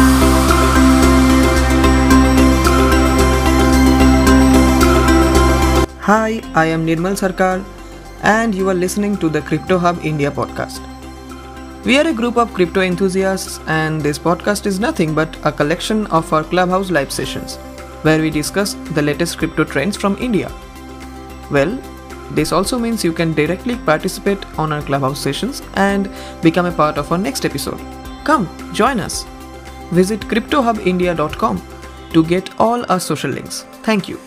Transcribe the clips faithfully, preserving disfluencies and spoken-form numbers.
Hi, I am Nirmal Sarkar, and you are listening to the Crypto Hub India podcast. We are a group of crypto enthusiasts, and this podcast is nothing but a collection of our Clubhouse live sessions, where we discuss the latest crypto trends from India. Well, this also means you can directly participate on our Clubhouse sessions and become a part of our next episode. Come, join us. Visit crypto hub india dot com to get all our social links. Thank you.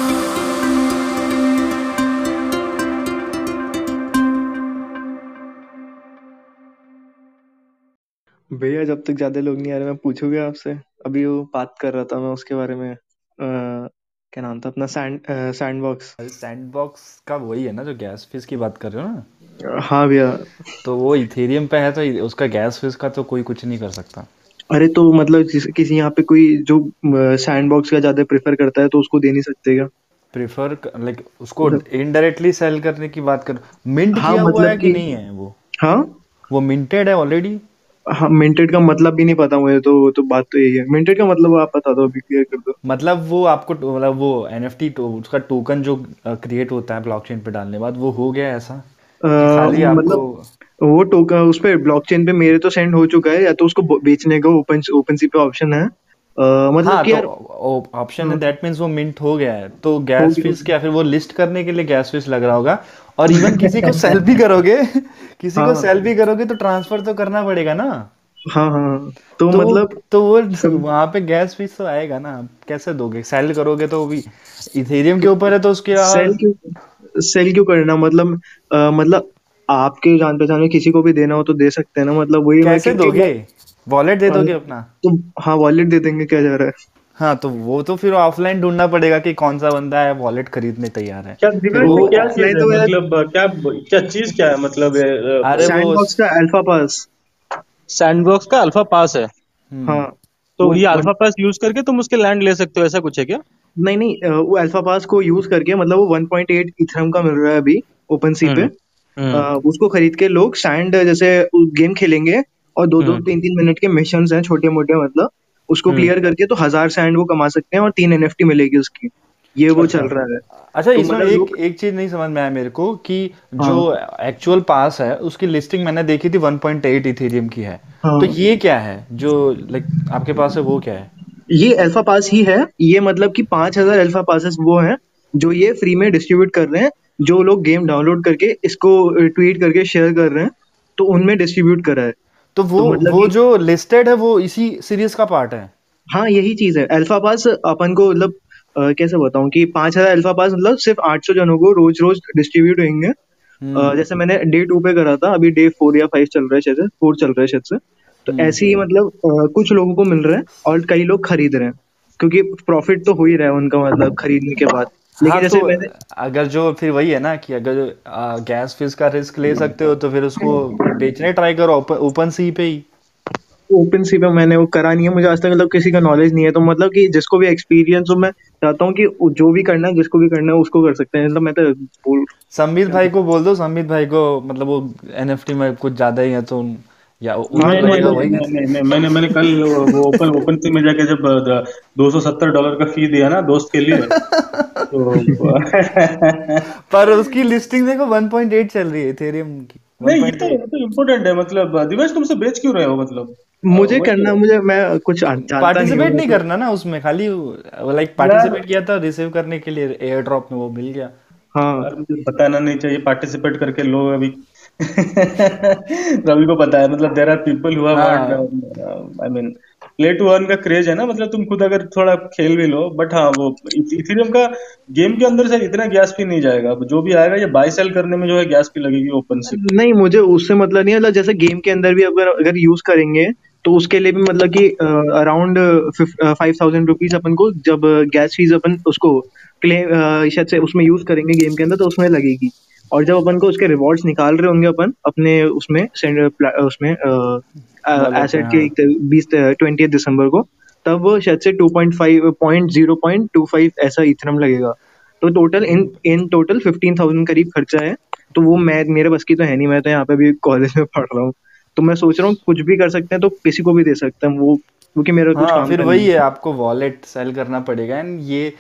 भैया जब तक ज्यादा लोग नहीं आ रहे मैं पूछूंगा आपसे। अभी वो बात कर रहा था मैं उसके बारे में। अ, क्या नाम था अपना? Sand sandbox. सैंडबॉक्स का वही है ना जो गैस फीस की बात कर रहे हो ना? हाँ भैया। तो वो इथेरियम पे है तो उसका गैस फीस का तो कोई कुछ नहीं कर सकता। अरे तो मतलब जिस- किसी यहाँ पे कोई जो सैंडबॉक्स का ज्यादा प्रेफर करता है तो उसको दे नहीं सकते क्या? प्रेफर लाइक उसको इनडायरेक्टली सेल करने की बात कर। मिंट हाँ किया हुआ मतलब है कि कि नहीं है वो? हाँ वो मिंटेड है ऑलरेडी? हाँ मिंटेड का मतलब भी नहीं पता मुझे तो तो बात तो यही है। मिंटेड का मतलब आप बता दो, अभी क्लियर कर दो। मतलब वो आपको तो- मतलब वो एनएफटी तो उसका टोकन जो क्रिएट होता है ब्लॉकचेन पे डालने के बाद वो हो गया ऐसा अ, कि खाली आपको मतलब वो टोकन उस पे ब्लॉकचेन पे मेरे तो सेंड हो चुका है, या तो उसको ब- बेचने का ओपन ओपन सी पे ऑप्शन है। अ, मतलब हाँ कि तो यार ऑप्शन है, हाँ, दैट मीन्स वो मिंट हो गया है तो हो गैस गया। फीस क्या फिर वो लिस्ट करने के लिए गैस फीस लग रहा होगा। और इवन किसी को सेल भी करोगे किसी को हाँ सेल भी करोगे तो ट्रांसफर तो करना पड़ेगा ना। हाँ हाँ तो तो मतलब तो वो सब वहां पे गैस फीस तो आएगा ना। आप कैसे दोगे? सेल करोगे तो भी इथेरियम के ऊपर है तो उसके सेल अलावा क्यों सेल क्यों करना? मतलब अ, मतलब आपके जान पहचान में किसी को भी देना हो तो दे सकते हैं ना। मतलब वही मैं, कैसे क्योंकि मैं दोगे? वॉलेट दे अ, दोगे अपना? तो हाँ वॉलेट दे देंगे, क्या जा रहा है। हाँ तो वो तो फिर ऑफलाइन ढूंढना पड़ेगा कि कौन सा बंदा है वॉलेट खरीदने तैयार है। क्या फिर दिव्यांश वो ये क्या चीज ऑफलाइन है? तो मेरा मतलब अ, क्या क्या चीज क्या है? मतलब अरे वो सैंडबॉक्स का अल्फा पास। सैंडबॉक्स का अल्फा पास है, हम्म हाँ तो वो ये अल्फा मतलब पास यूज करके तुम उसके लैंड ले सकते हो, ऐसा कुछ है क्या? नहीं नहीं, अ, वो अल्फा पास को यूज करके मतलब वो वन पॉइंट एट इथेरियम का मिल रहा है अभी ओपन सी पे। हम्म अ, हम्म उसको खरीद के लोग सैंड जैसे गेम खेलेंगे और दो दो हम्म तीन तीन मिनट के मिशन हैं छोटे मोटे, मतलब उसको हम्म क्लियर करके तो हजार सैंड वो कमा सकते हैं और तीन एनएफटी मिलेगी उसकी। ये वो चल अच्छा। रहा है। अच्छा तो इसमें मतलब एक लोग एक चीज नहीं समझ में आया मेरे को कि जो हाँ एक्चुअल पास है उसकी लिस्टिंग मैंने देखी थी वन पॉइंट एट इथेरियम की है। तो हाँ ये क्या है जो लाइक आपके पास है वो क्या है? ये अल्फा पास ही है। ये मतलब कि पांच हजार अल्फा पासेस वो हैं जो ये फ्री में डिस्ट्रीब्यूट कर रहे हैं। जो लोग गेम डाउनलोड करके इसको ट्वीट करके शेयर कर रहे हैं तो उनमें डिस्ट्रीब्यूट करा है। तो वो तो मतलब वो कि जो लिस्टेड है वो इसी सीरीज का पार्ट है? हाँ यही चीज है। अल्फा पास अपन को मतलब अ, कैसे बताऊं कि पांच हजार अल्फा पास मतलब सिर्फ आठ सौ जनों को रोज रोज डिस्ट्रीब्यूट होंगे। हम्म अ, जैसे मैंने डे टू पे करा था, अभी डे फोर या फाइव चल रहा है, शायद से फोर चल रहा है शायद से। तो हम्म ऐसे ही मतलब अ, कुछ लोगों को मिल रहा है और कई लोग खरीद रहे हैं, क्योंकि प्रॉफिट तो हो ही रहा है उनका मतलब खरीदने के बाद। हाँ लेकिन तो जैसे मैंने अगर जो फिर वही है ना कि अगर गैस फीस का रिस्क ले सकते हो तो फिर उसको बेचने ट्राई करो ओपन ओपन सी पे ही। ओपन सी पे मैंने वो करा नहीं है, मुझे आज तक मतलब किसी का नॉलेज नहीं है। तो मतलब कि जिसको भी एक्सपीरियंस हो, मैं चाहता हूँ कि जो भी करना है जिसको भी करना है उसको कर सकते हैं। मतलब मैं तो बोल संबित भाई को बोल दो, संबित भाई को मतलब वो एनएफटी में कुछ ज्यादा ही है तो उन, या उनको नहीं हाँ तो नहीं लगेगा मतलब नहीं वही नहीं नहीं नहीं, मैंने मैंने कल वो ओपन ओपन सी में जाके जब दो सौ सत्तर डॉलर का फी दिया ना दोस्त के लिए, तो पर उसकी लिस्टिंग देखो वन पॉइंट एट चल रही है इथेरियम की नहीं, ये तो वन पॉइंट एट। ये तो इम्पोर्टेंट है। मतलब दिवेश तुमसे बेच क्यों रहे हो? मतलब अ, मुझे वही करना, है मुझे मैं कुछ जान- जानता नहीं हूँ पार्टिसिपेट नहीं वैसे। करना ना उसमें, खाली लाइक यार। पार्टिसिपेट किया था रिसीव करने के लिए एयर ड्रॉप में वो मिल गया। हाँ यार मुझे बताना नहीं चाहिए, पार्टिसिपेट करके लोग अभी रवि को पता है। मतलब there are people who have earn, हाँ I mean play to earn का क्रेज है ना। मतलब तुम खुद अगर थोड़ा खेल भी लो, बट हाँ वो इथेरियम का गेम के अंदर से इतना गैस फी नहीं जाएगा। अब जो भी आएगा ये बाय सेल करने में जो है गैस फी लगेगी ओपन सी पे। नहीं, मुझे उससे मतलब नहीं है। मतलब जैसे गेम के अंदर भी अगर अगर यूज करेंगे तो उसके लिए भी मतलब कि अराउंड फाइव थाउजेंड रुपीज अपन को जब गैस फीस अपन उसको क्लेम शायद से उसमें यूज करेंगे गेम के अंदर तो उसमें लगेगी। और जब अपन को उसके रिवॉर्ड्स निकाल रहे होंगे अपन अपने उसमें send- प्ला- उसमें वॉलेट पे एसेट हाँ। के बीस ट्वेंटी दिसंबर को, तब वो शायद से two point five point zero point two five ऐसा इथरम लगेगा। तो total in in total fifteen thousand करीब खर्चा है। तो वो मैं मेरे बस की तो है नहीं, मैं तो यहाँ पे भी कॉलेज में पढ़ रहा हूँ। तो मैं सोच रहा हूँ कुछ भी कर सकते हैं तो किसी को भी दे सकते हैं वो। क्योंकि मेरा कुछ हाँ काम फिर का वही नहीं है, आपको वॉलेट सेल करना पड़ेगा। एंड ये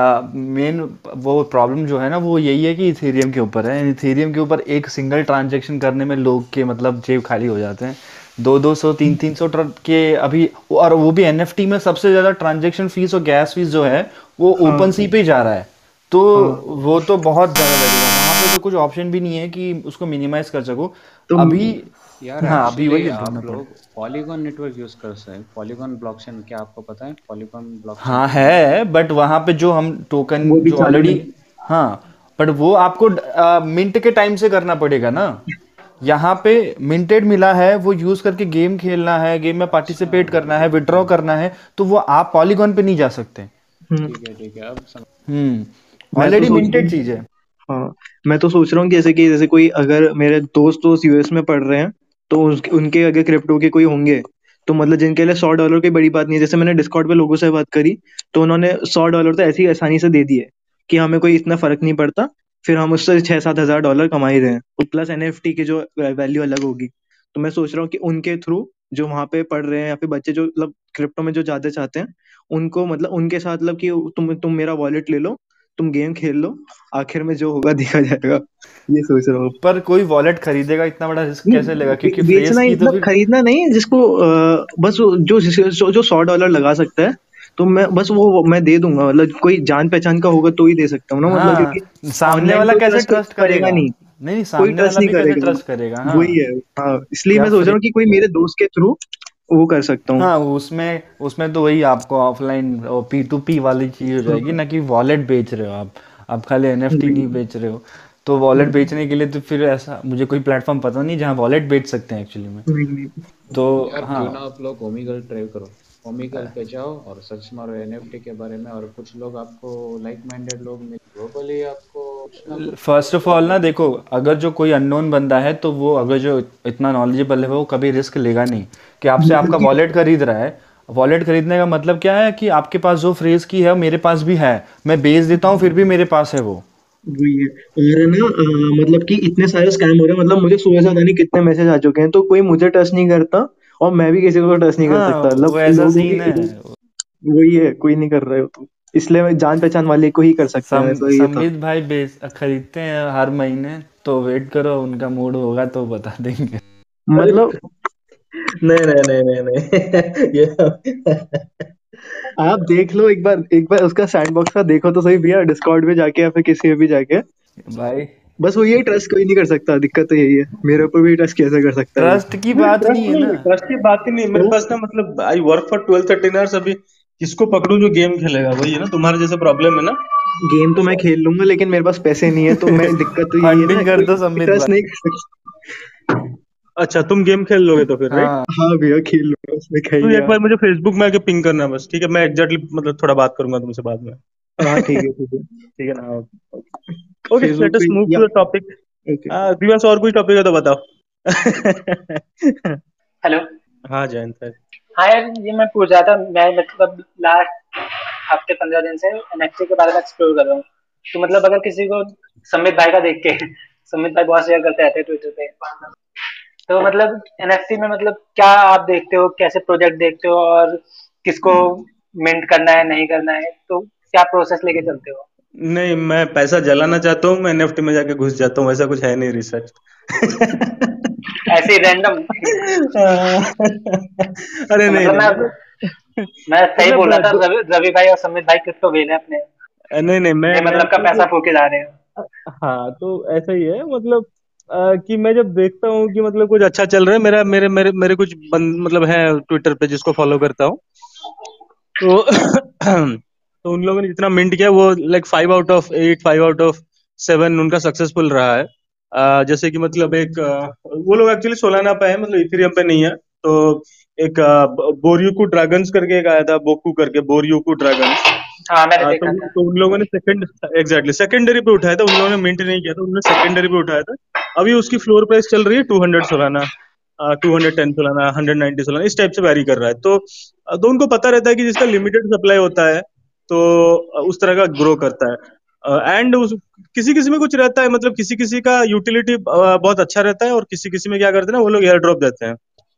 मेन वो प्रॉब्लम जो है ना वो यही है कि इथेरियम के ऊपर है। इथेरियम के ऊपर एक सिंगल ट्रांजैक्शन करने में लोग के मतलब जेब खाली हो जाते हैं। दो दो सौ तीन तीन सौ ट्र- के अभी, और वो भी एनएफटी में सबसे ज्यादा ट्रांजैक्शन फीस और गैस फीस जो है वो हाँ ओपन सी पे ही जा रहा है। तो हाँ। वो तो बहुत ज्यादा लगेगा वहां पे, तो कुछ ऑप्शन भी नहीं है कि उसको मिनिमाइज कर सको तो अभी। यार हाँ अभी एक्चुअली वही ढूंढना आप पड़ेगा। लोग पॉलीगॉन नेटवर्क यूज कर सकते हैं। पॉलीगॉन ब्लॉकचेन, क्या आपको पता है पॉलीगॉन ब्लॉकचेन हाँ के बारे में? है, बट वहां पे जो हम टोकन वो भी जो चालू ऑलरेडी, नहीं। हाँ बट वो आपको मिंट के टाइम से करना पड़ेगा ना। यहाँ पे मिंटेड मिला है, वो यूज करके गेम खेलना है, गेम में अच्छा, पार्टिसिपेट करना है, ठीक विड्रॉ है करना है, तो वो आप पॉलीगॉन पे नहीं जा सकते। हम्म। ठीक है ठीक है, अब समझ। हम्म मैं तो ऑलरेडी सोच रहा मिंटेड हूँ, चीज है। हाँ मैं तो सोच रहा हूँ कि जैसे कि जैसे कोई अगर मेरे दोस्त दोस्त यूएस में पढ़ रहे हैं, तो उनके उनके अगर क्रिप्टो के कोई होंगे, तो मतलब जिनके लिए सौ डॉलर की बड़ी बात नहीं है। जैसे मैंने डिस्कॉर्ड पे लोगों से बात करी, तो उन्होंने सौ डॉलर तो ऐसी आसानी से दे दिए कि हमें कोई इतना फर्क नहीं पड़ता, फिर हम उससे छह सात हजार डॉलर कमा ही रहे हैं, प्लस एनएफटी की जो वैल्यू अलग होगी। तो मैं सोच रहा हूँ कि उनके थ्रू जो वहां पे पढ़ रहे हैं या फिर बच्चे जो मतलब क्रिप्टो में जो ज्यादा चाहते हैं, उनको मतलब उनके साथ मतलब कि तुम तुम मेरा वॉलेट ले लो, तुम गेम खेल लो, आखिर में जो होगा देखा जाएगा। ये सोच रहा हूँ। पर कोई वॉलेट खरीदेगा, इतना बड़ा रिस्क कैसे नहीं लेगा, बे, क्योंकि फ्रेज बेचना ही की तो मतलब फिर। खरीदना नहीं, जिसको अ, बस वो जो जो, जो सौ डॉलर लगा सकता है, तो मैं बस वो वो मैं दे दूंगा। मतलब कोई जान पहचान का होगा तो ही दे सकता हूँ ना, मतलब क्योंकि हाँ सामने ऑनलाइन वाला कोई कैसे ट्रस्ट ट्रस्ट करेगा करेगा। नहीं। नहीं नहीं, कोई सामने ट्रस्ट वाला नहीं भी कैसे करेगा। ट्रस्ट करेगा। हाँ वही है। हाँ इसलिए क्या मैं सोच रहा फ्री। हूँ कि कोई मेरे दोस्त के थ्रू वो कर सकता हूँ। हाँ उसमें उसमें तो वही आपको ऑफलाइन पी टू पी वाली चीज हो जाएगी ना, कि वॉलेट बेच रहे हो आप आप खाली एनएफटी वही। नहीं बेच रहे हो। तो वॉलेट बेचने के लिए तो फिर ऐसा मुझे कोई प्लेटफॉर्म पता नहीं जहाँ वॉलेट बेच सकते हैं एक्चुअली में। नहीं नहीं। तो यार हाँ, क्यों ना आप लोग ओमेगल ट्राई करो। ओमेगल पे जाओ और सर्च मारो एनएफटी के बारे में, और कुछ लोग आपको लाइक माइंडेड लोग मिल, ग्लोबली आपको कुछ ना कुछ फर्स्ट ऑफ ऑल मिलेगा। ना देखो, अगर जो कोई अननोन बंदा है तो वो अगर जो इतना नॉलेजेबल है वो कभी रिस्क लेगा नहीं कि आपसे आपका बल्कि वॉलेट खरीद रहा है। वॉलेट खरीदने का मतलब क्या है कि आपके पास जो फ्रेज की है मेरे पास भी है, मैं बेच देता हूँ फिर भी मेरे पास है वो। वही है। और ना अ, मतलब कि इतने सारे स्कैम हो रहे हैं, मतलब मुझे सुबह से पता नहीं कितने मैसेज आ चुके हैं, तो कोई मुझे ट्रस्ट नहीं करता और मैं भी किसी को ट्रस्ट नहीं कर हाँ सकता। मतलब वो ऐसा लोगों सीन की है। वही है, कोई नहीं कर रहे हो तो इसलिए मैं जान पहचान वाले को ही कर सकते हैं, सम ऐसा ये था। संबित भाई बेच खरीदते हैं हर महीने, तो वेट करो उनका मूड होगा तो बता देंगे। अरे मतलब नहीं नहीं नहीं नहीं नहीं ये आप देख लो एक बार, एक बार उसका सैंडबॉक्स का देखो तो सही भैया, डिस्कॉर्ड पे जाके या फिर किसी पे भी जाके। भाई बस वो यही, ट्रस्ट कोई नहीं कर सकता, दिक्कत तो यही है। मेरे ऊपर भी ट्रस्ट कैसे कर सकता है वो। ट्रस्ट की नहीं बात ट्रस्ट नहीं है ना। नहीं, ट्रस्ट की बात ही नहीं। मेरे तो पास ना मतलब I work for twelve thirteen hours. अभी किसको पकड़ूं जो गेम खेलेगा? वही है ना, तुम्हारे जैसे प्रॉब्लम है ना। गेम तो मैं खेल लूंगा, लेकिन मेरे पास पैसे नहीं है, तो मैं दिक्कत तो यही है ना, फंडिंग कर कोई दो संबित ट्रस्ट भाई। नहीं कर सकता। अच्छा तुम गेम खेल लोगे तो फिर, राइट? हाँ हाँ भैया खेल लूंगा, उसमें क्या तो ही एक है। बार मुझे फेसबुक में आके पिंग करना बस, ठीक है? मैं एग्जैक्टली मतलब थोड़ा बात करूंगा तुमसे बाद में। हाँ ठीक है ठीक है। ठीक है ना? ओके, फेसबुक लेट अस पे मूव या टू द टॉपिक। ओके। तुम्हारे पास और कोई टॉपिक है तो बताओ। हेलो। हाँ जयंत है। हाँ यार, ये मैं पूछ रहा था, मैं मतलब लास्ट हफ्ते पंद्रह दिन से एनएफटी के बारे में एक्सप्लोर कर रहा हूँ। तो मतलब अगर किसी को सुमित भाई का देख के सुमित भाई बहुत शेयर करते रहते हैं ट्विटर पे, तो मतलब एनएफटी में मतलब क्या आप देखते हो, कैसे प्रोजेक्ट देखते हो, और किसको मिंट करना है नहीं करना है, तो क्या प्रोसेस लेके चलते हो? नहीं, मैं पैसा जलाना चाहता हूँ, मैं एनएफटी में जाके घुस जाता हूँ, ऐसा कुछ है नहीं रिसर्च। ऐसे ही रैंडम? अरे तो नहीं मतलब नहीं मैं मतलब मैं सही बोल मतलब रहा था, दो- रवि, रवि भाई और सुमित भाई क्रिप्टो वेल है अपने नहीं नहीं मैं मैं बेमतलब का तो पैसा फूके जा रहे हैं। हाँ तो ऐसा ही है मतलब अ, कि मैं जब देखता हूँ कि मतलब कुछ अच्छा चल रहा है, मेरा मेरे मेरे मेरे कुछ बंद मतलब है ट्विटर पे जिसको फॉलो करता हूँ, तो तो उन लोगों ने जितना मिंट किया वो like five out of eight, five out of seven उनका सक्सेसफुल रहा है। अ, जैसे कि मतलब एक अ, वो लोग एक्चुअली सोलाना पे है, मतलब इथेरियम पे नहीं है। तो एक बोरियुकू ड्रैगन्स करके एक आया था, बोकू करके, बोरियुकू ड्रैगन्स। हाँ मैंने हाँ, तो देखा था। तो उन लोगों ने सेकंड एग्जैक्टली सेकेंडरी पे उठाया था, उन लोगों ने मिंट नहीं किया था, उन्होंने सेकेंडरी पे उठाया था। अभी उसकी फ्लोर प्राइस चल रही है two hundred Solana, two hundred ten Solana, hundred ninety Solana, इस टाइप से वैरी कर रहा है। तो अ, तो उनको पता रहता है कि जिसका लिमिटेड सप्लाई होता है तो अ, उस तरह का ग्रो करता है। एंड उस किसी किसी में कुछ रहता है, मतलब किसी किसी का यूटिलिटी बहुत अच्छा रहता है, और किसी किसी में क्या करते हैं ना वो लोग एयर ड्रॉप देते हैं।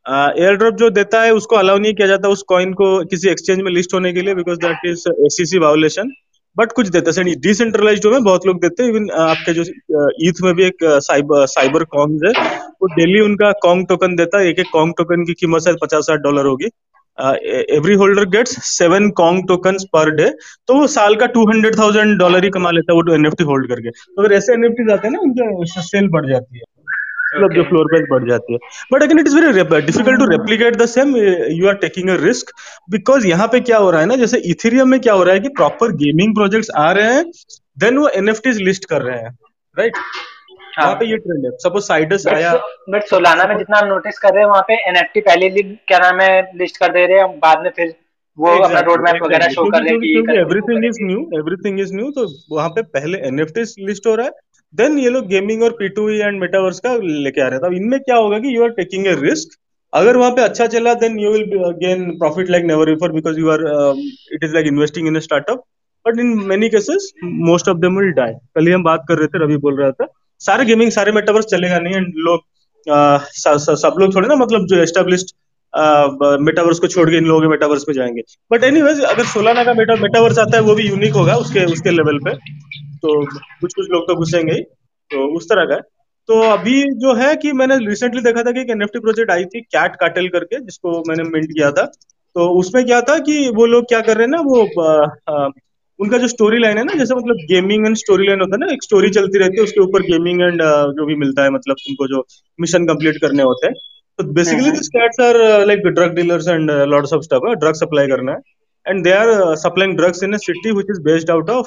एयर ड्रॉप जो देता है उसको अलाउ नहीं किया जाता उस कॉइन को किसी एक्सचेंज में लिस्ट होने के लिए, because that is SEC violation. But कुछ देते हैं डिसेंट्रलाइज्ड में बहुत लोग देते हैं। इवन आपके जो ईथ में भी एक साइबर साइबर कॉन्स है, वो डेली उनका कॉन्ग टोकन देता है। एक एक कॉन्ग टोकन की कीमत शायद पचास साठ डॉलर होगी। Every holder gets seven Kong tokens per day, तो वो साल का टू हंड्रेड थाउजेंड डॉलर ही कमा लेता है वो एनएफटी होल्ड करके। तो अगर ऐसे एनएफटी आते हैं ना, उनका सेल बढ़ जाती है, मतलब जो फ्लोर प्राइस बढ़ जाती है। But again it is very difficult to replicate the same, you are taking a risk. Because यहाँ पे क्या हो रहा है ना, जैसे इथेरियम में क्या हो रहा है कि प्रॉपर गेमिंग प्रोजेक्ट्स आ रहे हैं, देन वो एनएफटीज लिस्ट कर रहे हैं, राइट? वहाँ पे ये ट्रेंड है। सपोज साइडस आया, बट सोलाना में जितना हम नोटिस कर रहे हैं वहाँ पे एनएफटी पहले ही क्या नाम है लिस्ट कर दे रहे हैं, बाद में फिर वो अपना रोड मैप वगैरह शो कर रहे हैं कि क्योंकि everything is new, everything is new, तो वहाँ पे पहले एनएफटीज लिस्ट हो रहा है, देन ये लोग गेमिंग और P two E and metaverse का लेके आ रहे हैं। तो इनमें क्या होगा कि you are taking a risk. अगर वहाँ पे अच्छा चला, then you will gain profit like never before, because you are it is like investing in a startup. But in many cases most of them will die. कल ही हम बात कर रहे थे, रवि बोल रहा था सारे गेमिंग सारे मेटावर्स चलेगा नहीं, एंड लोग uh, स, स, सब लोग थोड़े ना, मतलब जो एस्टेब्लिश्ड मेटावर्स को छोड़ के इन लोगों के मेटावर्स पे जाएंगे। बट एनीवेज, अगर सोलाना का मेटा मेटावर्स आता है वो भी यूनिक होगा उसके उसके लेवल पे, तो कुछ कुछ लोग तो घुसेंगे ही, तो उस तरह का है। तो अभी जो है कि मैंने रिसेंटली देखा था कि एक एनएफटी प्रोजेक्ट आई थी कैट कार्टेल करके, जिसको मैंने मिंट किया था। तो उसमें क्या था कि वो लोग क्या कर रहे हैं ना, वो आ, आ, उनका जो स्टोरी लाइन है ना, जैसे मतलब गेमिंग एंड स्टोरी लाइन होता है ना, एक स्टोरी चलती रहती है, उसके ऊपर गेमिंग एंड जो भी मिलता है, मतलब तुमको जो मिशन कंप्लीट करने होते हैं। तो basically this cats are like drug dealers and lots of stuff, drug supply करना है, and they are supplying drugs in a city which is based out of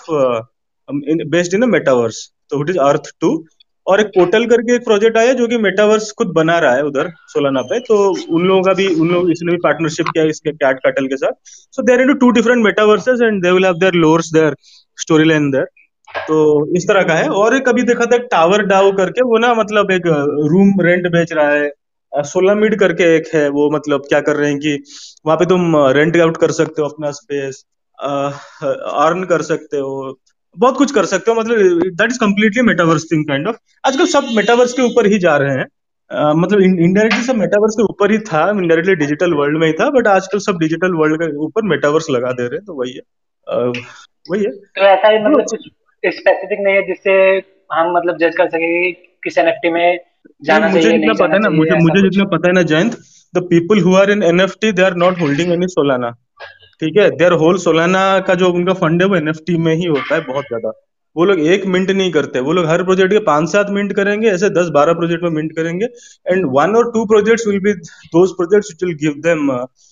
based in a metaverse, तो it is Earth two. और एक portal करके एक project आया जो कि मेटावर्स खुद बना रहा है उधर सोलाना पे, तो उन लोगों का भी उन लोग इसने भी पार्टनरशिप किया इसके कैट कार्टेल के साथ। So they are into two different metaverses and they will have their lores, their story line there. तो इस तरह का है। और एक अभी देखा था टावर डाउ करके, वो ना मतलब एक रूम रेंट बेच रहा है। सोलामिड करके एक है, वो मतलब क्या कर रहे हैं कि वहां पे तुम रेंट आउट कर सकते हो अपना स्पेस, अर्न कर सकते हो, बहुत कुछ कर सकते हो, मतलब that is completely metaverse thing kind of. आजकल सब मेटावर्स के ऊपर ही जा रहे हैं। uh, मतलब इनडायरेक्टली सब मेटावर्स के ऊपर ही था, इनडायरेक्टली डिजिटल वर्ल्ड में ही था, बट आजकल सब डिजिटल वर्ल्ड के ऊपर मेटावर्स लगा दे रहे हैं, तो वही है। uh, वही है। तो ऐसा ही मतलब कुछ स्पेसिफिक नहीं है जिससे हम मतलब जज कर सके कि किस एनएफटी में जाना मुझे चाहिए जितना नहीं पता जाना है ना, चाहिए, मुझे ऐसा मुझे कुछ? जितना पता है ना Jayant, the people who are in NFT they are not holding any Solana, ठीक है? देयर होल सोलाना का जो उनका फंड है वो एनएफटी में ही होता है बहुत ज्यादा। वो लोग एक मिंट नहीं करते, वो लोग हर प्रोजेक्ट के पांच सात मिंट करेंगे, ऐसे दस बारह प्रोजेक्ट में मिंट करेंगे, एंड वन और two projects will be those projects which will give them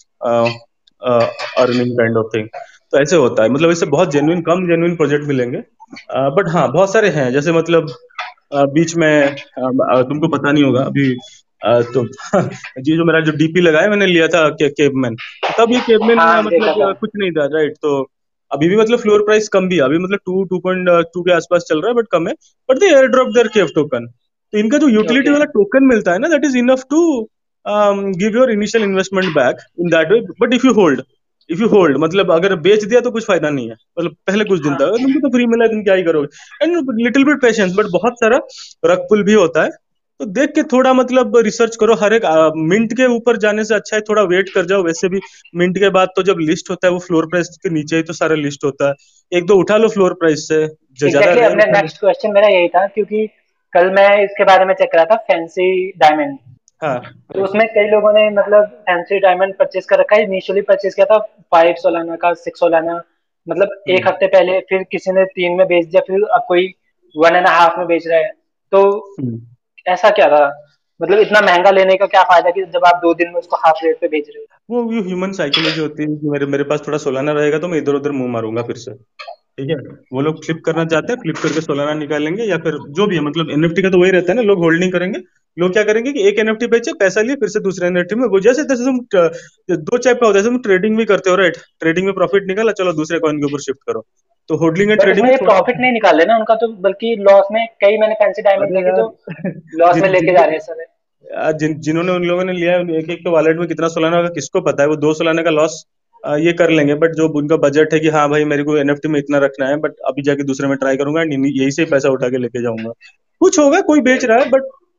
earning kind of thing. तो ऐसे होता है, मतलब इससे बहुत जेन्युइन कम जेन्युइन प्रोजेक्ट मिलेंगे, बट हाँ बहुत सारे हैं। जैसे मतलब uh, बीच में uh, तुमको पता नहीं होगा अभी, uh, तो जी जो मेरा जो डीपी लगाया मैंने लिया था के, केवमैन, तब ये केवमैन हाँ देखा मतलब था। कुछ नहीं था, राइट? तो अभी भी मतलब फ्लोर प्राइस कम भी है, अभी मतलब टू टू पॉइंट टू के आसपास चल रहा है, बट कम है। But they air drop their cave token, तो इनका जो यूटिलिटी ओके वाला टोकन मिलता है ना, that is enough to give your initial investment back in that way. But if you hold if you hold मतलब अगर बेच दिया तो कुछ फायदा नहीं है, मतलब पहले कुछ दिन हाँ। तक अगर तुमको तो फ्री मिला है तुम क्या ही करोगे। And little bit patience, but बहुत सारा रग पुल भी होता है। तो देख के थोड़ा मतलब रिसर्च करो, हर एक मिंट के ऊपर जाने से अच्छा है थोड़ा वेट कर जाओ। वैसे भी मिंट के बाद तो जब लिस्ट होता है वो फ्लोर प्राइस के नीचे ही तो सारा लिस्ट होता है, एक दो उठा लो फ्लोर प्राइस से, जो ज्यादा एग्जैक्टली, रेयर अपने उठा लो। नेक्स्ट क्वेश्चन मेरा यही था, क्योंकि कल मैं इसके बारे में चेक कर रहा था, फैंसी डायमंड। हाँ तो उसमें कई लोगों ने मतलब फैंसी डायमंड परचेज कर रखा है, इनिशियली परचेज किया था फाइव सोलाना का, सिक्स सोलाना, मतलब एक हम्म हफ्ते पहले, फिर किसी ने तीन में बेच दिया, फिर अब कोई वन एंड हाफ में बेच रहा है। तो हम्म। ऐसा क्या था, मतलब इतना महंगा लेने का क्या फायदा कि जब आप दो दिन में उसको हाफ रेट पे बेच रहे हो? वो ये ह्यूमन साइकोलॉजी होती है कि मेरे मेरे पास थोड़ा सोलाना रहेगा तो मैं इधर उधर मुंह मारूंगा फिर से, ठीक है? वो लोग फ्लिप करना चाहते हैं, फ्लिप करके सोलाना निकालेंगे, या फिर जो भी है, मतलब एनएफटी का तो वही रहता है ना, लोग होल्डिंग करेंगे। लोग क्या करेंगे कि एक एनएफटी बेचे, पैसा लिए, फिर से दूसरे एनएफटी में वो जैसे तैसे तुम ट- दो टाइप का होता है, तुम ट्रेडिंग भी करते हो, राइट? ट्रेडिंग में प्रॉफिट निकाला, चलो दूसरे कॉइन के ऊपर शिफ्ट करो। तो होल्डिंग एंड बट ट्रेडिंग इसमें में ये थोड़ा। प्रॉफिट नहीं निकाल रहे ना उनका, तो बल्कि लॉस में, कई मैंने फैंसी डायमंड अरे देखे यार जो लॉस में जिन लेके जा जिनको रहे हैं सर। यार जिन जिन्होंने उन लोगों ने लिया है, एक एक तो वॉलेट में कितना सोलाना होगा किसको पता है। वो दो सोलाना का लॉस ये कर लेंगे, बट जो उनका बजट है कि हाँ भाई मेरे को एनएफटी में इतना रखना है, बट अभी जाके दूसरे में ट्राई करूंगा, यही से ही पैसा उठा के लेके जाऊंगा। कुछ होगा, कोई बेच रहा है, बट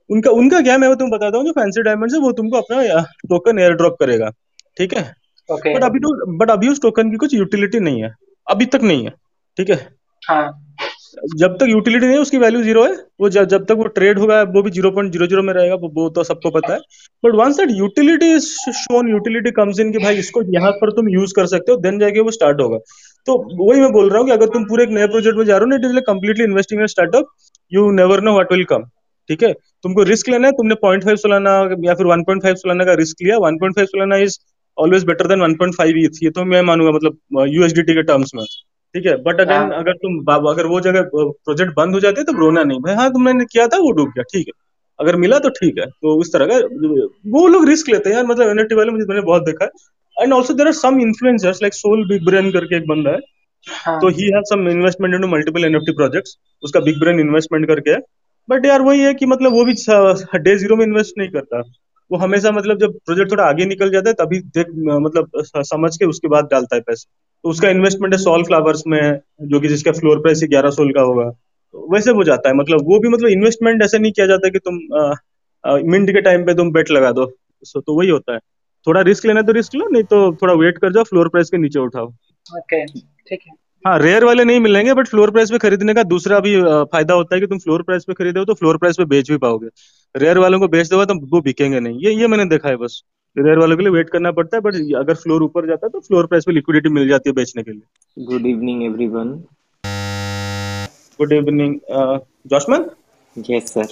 उनका उनका क्या है, मैं तुम्हें बताता हूँ, जो फैंसी डायमंड है वो तुमको अपना टोकन एयर ड्रॉप करेगा, ठीक है। ओके। बट अभी तो बट अभी उस टोकन की कुछ यूटिलिटी नहीं है, अभी तक नहीं है, ठीक है। हाँ जब तक यूटिलिटी नहीं है उसकी वैल्यू जीरो है। वो जब जब तक वो ट्रेड होगा वो भी जीरो पॉइंट जीरो जीरो में रहेगा, वो, वो तो सबको पता है। But once that utility is shown, utility comes in कि भाई इसको यहाँ पर तुम यूज कर सकते हो, देन जाके वो स्टार्ट होगा। तो वही मैं बोल रहा हूँ कि अगर तुम पूरे एक नए प्रोजेक्ट में जा रहे हो ना, it is like completely investing in startup, you never know what will come, ठीक है। तुमको रिस्क लेना है, तुमने पॉइंट फाइव सोलाना या फिर वन पॉइंट फाइव सोलाना का रिस्क लिया, one point five Solana is always better than one point five ETH, ये तो मैं मानूंगा, मतलब यूएसडीटी के टर्म्स में, ठीक है। बट अगेन हाँ अगर तुम बा- अगर वो जगह प्रोजेक्ट बंद हो जाते तो रोना नहीं भाई, हाँ तुमने किया था वो डूब गया, ठीक है। अगर मिला तो ठीक है, तो इस तरह का वो लोग रिस्क लेते हैं यार, मतलब एनएफटी वाले मुझे मैंने बहुत देखा है। And also there are some influencers like Sol Big Brain करके एक बंदा है, हाँ तो he have some investment into multiple NFT projects, उसका बिग ब्रेन इन्वेस्टमेंट करके है। बट यार वही है कि मतलब वो भी डे जीरो में इन्वेस्ट नहीं करता, वो हमेशा मतलब जब प्रोजेक्ट थोड़ा आगे निकल जाता है तभी देख मतलब समझ के उसके बाद डालता है पैसे। तो उसका इन्वेस्टमेंट है सॉल फ्लावर्स में, जो कि जिसका फ्लोर प्राइस ही ग्यारह सोल का होगा, तो वैसे हो जाता है। मतलब वो भी मतलब इन्वेस्टमेंट ऐसे नहीं किया जाता कि तुम मिंट के टाइम पे तुम बेट लगा दो। सो तो वही होता है, थोड़ा रिस्क लेना तो रिस्क लो, नहीं तो थोड़ा वेट कर जाओ, फ्लोर प्राइस के नीचे उठाओ। ओके ठीक है। हाँ रेयर वाले नहीं मिलेंगे, बट फ्लोर प्राइस पे खरीदने का दूसरा भी अ, फायदा होता है कि तुम फ्लोर प्राइस पे खरीदे हो तो फ्लोर प्राइस पे बेच भी पाओगे। रेयर वालों को बेच दोगे तो वो बिकेंगे नहीं, ये ये मैंने देखा है बस। रेयर वालों के लिए वेट करना पड़ता है, बट अगर फ्लोर ऊपर जाता है तो फ्लोर प्राइस पे लिक्विडिटी मिल जाती है बेचने के लिए। Good evening, everyone. Good evening Joshman. Yes, sir.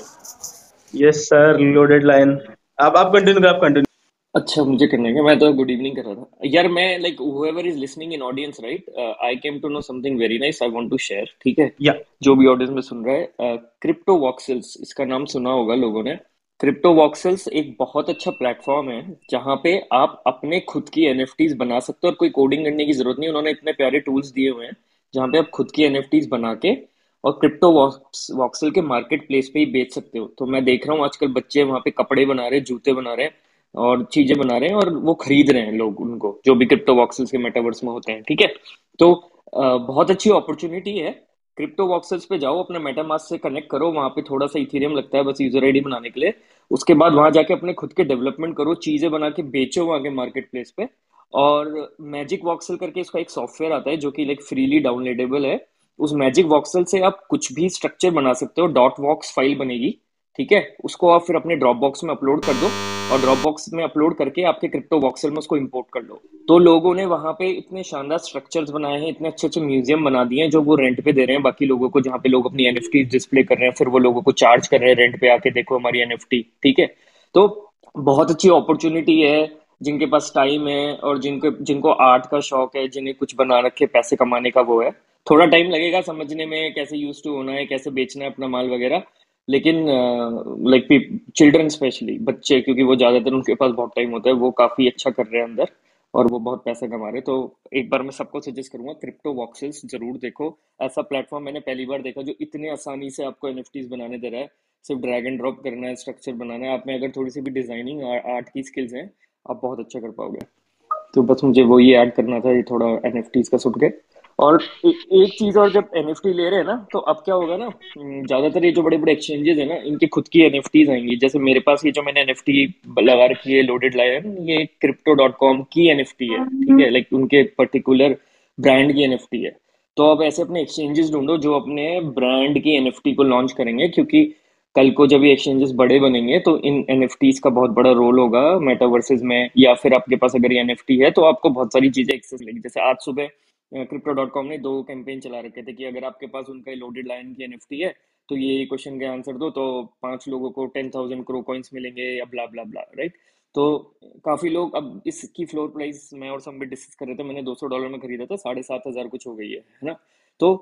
Yes sir, loaded line. आप आप कंटिन्यू करें, आप कंटिन्यू। अच्छा मुझे करने का, मैं तो गुड इवनिंग कर रहा था यार। मैं like whoever is listening in audience, right? uh, I came to know something very nice. I want to share. ठीक है, या जो भी ऑडियंस में सुन रहा है, क्रिप्टो वॉक्सल्स इसका नाम सुना होगा लोगों ने। क्रिप्टो वॉक्सल्स एक बहुत अच्छा प्लेटफॉर्म है जहाँ पे आप अपने खुद की एनएफटीज बना सकते हो और कोई कोडिंग करने की जरूरत नहीं। उन्होंने इतने प्यारे टूल्स दिए हुए हैं जहाँ पे आप खुद की एनएफटीज बना के और क्रिप्टो वॉक्सल के मार्केट प्लेस पे ही बेच सकते हो। तो मैं देख रहा हूँ आजकल बच्चे वहाँ पे कपड़े बना रहे हैं, जूते बना रहे हैं और चीजें बना रहे हैं और वो खरीद रहे हैं लोग उनको, जो भी क्रिप्टो वॉक्सल्स के मेटावर्स में होते हैं, ठीक है। तो अ, बहुत अच्छी अपॉर्चुनिटी है। क्रिप्टो वॉक्सल्स पे जाओ, अपना मेटामास्क से कनेक्ट करो, वहां पे थोड़ा सा इथेरियम लगता है बस यूजर आईडी बनाने के लिए। उसके बाद वहां जाके अपने खुद के डेवलपमेंट करो, चीजें बना के बेचो वहां के मार्केट प्लेस पे। और मैजिक वॉक्सल करके इसका एक सॉफ्टवेयर आता है जो कि लाइक फ्रीली डाउनलोडेबल है। उस मैजिक वॉक्सल से आप कुछ भी स्ट्रक्चर बना सकते हो, डॉट वॉक्स फाइल बनेगी, ठीक है। उसको आप फिर अपने ड्रॉप बॉक्स में अपलोड कर दो और ड्रॉप बॉक्स में अपलोड करके आपके क्रिप्टो वॉक्सल में उसको इंपोर्ट कर लो। तो लोगों ने वहां पे इतने शानदार स्ट्रक्चर्स बनाए हैं, इतने अच्छे अच्छे म्यूजियम बना दिए हैं जो वो रेंट पे दे रहे हैं बाकी लोगों को, जहाँ पे लोग अपनी एनएफटी डिस्प्ले कर रहे हैं, फिर वो लोगों को चार्ज कर रहे हैं रेंट पे, आके देखो हमारी एनएफटी, ठीक है। तो बहुत अच्छी अपॉर्चुनिटी है जिनके पास टाइम है और जिनको जिनको आर्ट का शौक है, जिन्हें कुछ बना रखे पैसे कमाने का वो है। थोड़ा टाइम लगेगा समझने में कैसे यूज टू होना है, कैसे बेचना है अपना माल वगैरह, लेकिन लाइक चिल्ड्रन स्पेशली बच्चे, क्योंकि वो ज्यादातर उनके पास बहुत टाइम होता है, वो काफी अच्छा कर रहे हैं अंदर और वो बहुत पैसा कमा रहे हैं। तो एक बार मैं सबको सजेस्ट करूंगा क्रिप्टो वॉक्सल्स जरूर देखो। ऐसा प्लेटफॉर्म मैंने पहली बार देखा जो इतने आसानी से आपको एनएफटीज बनाने दे रहा है। सिर्फ ड्रैग एंड ड्रॉप करना है, स्ट्रक्चर बनाना है, आप में अगर थोड़ी सी भी डिजाइनिंग आर्ट की स्किल्स हैं आप बहुत अच्छा कर पाओगे। तो बस मुझे वो ये ऐड करना था, ये थोड़ा एनएफटीज का सुन के। और ए, एक चीज और, जब एनएफटी ले रहे हैं ना तो अब क्या होगा ना, हम्म, ज्यादातर ये जो बड़े बड़े एक्सचेंजेस है ना इनकी खुद की एनएफटीज आएंगी। जैसे मेरे पास ये जो मैंने एनएफटी लगा रखी है लोडेड लायन, ये क्रिप्टो डॉट कॉम की एनएफटी है, ठीक है, लाइक उनके पर्टिकुलर ब्रांड की एनएफटी है। तो अब ऐसे अपने एक्सचेंजेस ढूंढो जो अपने ब्रांड की एनएफटी को लॉन्च करेंगे, क्योंकि कल को जब ये एक्सचेंजेस बड़े बनेंगे तो इन एनएफटीज का बहुत बड़ा रोल होगा मेटावर्सेस में। या फिर आपके पास अगर ये एनएफटी है तो आपको बहुत सारी चीजें एक्सेस मिलेगी। जैसे आज सुबह क्रिप्टो डॉट कॉम ने दो कैंपेन चला रखे थे कि अगर आपके पास उनका लोडेड लायन की एनएफटी है तो ये क्वेश्चन का आंसर दो तो पांच लोगों को टेन थाउजेंड क्रो कॉइन्स मिलेंगे या ब्ला ब्ला ब्ला, राइट। तो काफी लोग, अब इसकी फ्लोर प्राइस मैं और सब भी डिस्कस कर रहे थे, मैंने दो सौ डॉलर में खरीदा था, साढ़े सात हजार कुछ हो गई है है ना। तो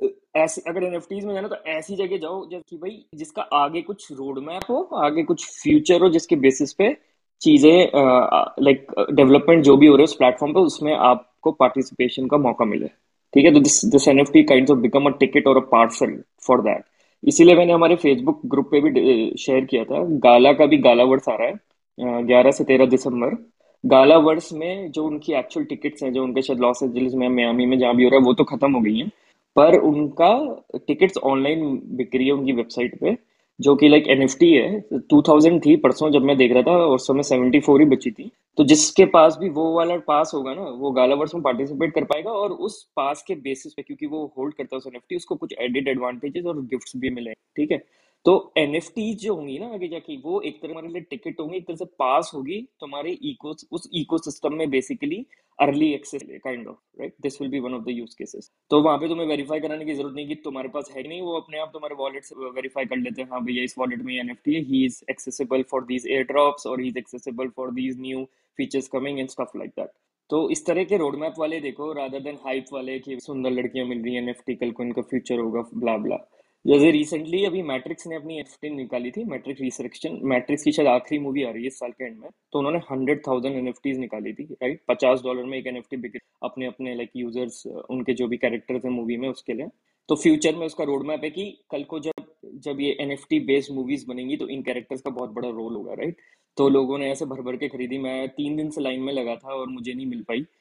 ऐसे अगर एनएफटीज में जाना तो ऐसी जगह जाओ जब कि भाई जिसका आगे कुछ रोड मैप हो, आगे कुछ फ्यूचर हो, जिसके बेसिस पे चीजें लाइक डेवलपमेंट जो भी हो रहे है उस प्लेटफॉर्म पे, उसमें आपको पार्टिसिपेशन का मौका मिले, ठीक है। तो this this NFT kind of become a ticket और अ पार्सल फॉर दैट। इसीलिए मैंने हमारे फेसबुक ग्रुप पे भी शेयर किया था, गाला का भी गाला वर्स आ रहा है ग्यारह से तेरह दिसंबर। गाला वर्स में जो उनकी एक्चुअल टिकट्स हैं, जो उनके शायद लॉस एंजलिस में, मियामी में जहाँ भी हो रहा है, वो तो खत्म हो गई हैं, पर उनका टिकट्स ऑनलाइन बिक रही है उनकी वेबसाइट पे, जो कि लाइक एनएफटी है। टू थाउजेंड थी परसों जब मैं देख रहा था, और उस समय सेवेंटी फोर ही बची थी। तो जिसके पास भी वो वाला पास होगा ना, वो गालावर्स में पार्टिसिपेट कर पाएगा, और उस पास के बेसिस पे, क्योंकि वो होल्ड करता है उस एनएफटी, उसको कुछ एडेड एडवांटेजेस और गिफ्ट्स भी मिले, ठीक है। तो एनएफटी जो होंगी ना आगे जाके, वो एक तरह हमारे लिए टिकट होंगी, एक तरह से पास होगी तुम्हारे इको उस इकोसिस्टम में, basically early access kind of, right. This will be one of the use cases. तो वहां पे तुम्हें वेरीफाई कराने की जरूरत नहीं कि तुम्हारे पास है कि नहीं, वो अपने आप तुम्हारे वॉलेट से वेरीफाई कर लेते हैं, हाँ भैया इस वॉलेट में एनएफटी है, he is accessible for these air drops, और he is accessible for these new features coming and stuff like that. तो इस तरह के रोड मैप वाले देखो, रादर देन हाइप वाले कि सुंदर लड़कियां मिल रही है एनएफटी, कल को इनका फ्यूचर होगा, ब्ला ब्ला। जैसे रिसेंटली अभी मैट्रिक्स ने अपनी एनएफटी निकाली थी, मैट्रिक्स रिसरेक्शन, मैट्रिक्स की शायद आखिरी मूवी आ रही है इस साल के एंड में, तो उन्होंने हंड्रेड थाउजेंड एनएफटीज निकाली थी, राइट। पचास डॉलर में एक एनएफटी बिक अपने अपने लाइक यूजर्स, उनके जो भी कैरेक्टर्स हैं मूवी में उसके लिए। तो फ्यूचर में उसका रोड मैप है कि कल को जब जब ये एनएफटी बेस्ड मूवीज बनेंगी तो इन कैरेक्टर्स का बहुत बड़ा रोल होगा, राइट। तो लोगों ने ऐसे भर भर के खरीदी, मैं तीन दिन से लाइन में लगा था और मुझे नहीं मिल पाई,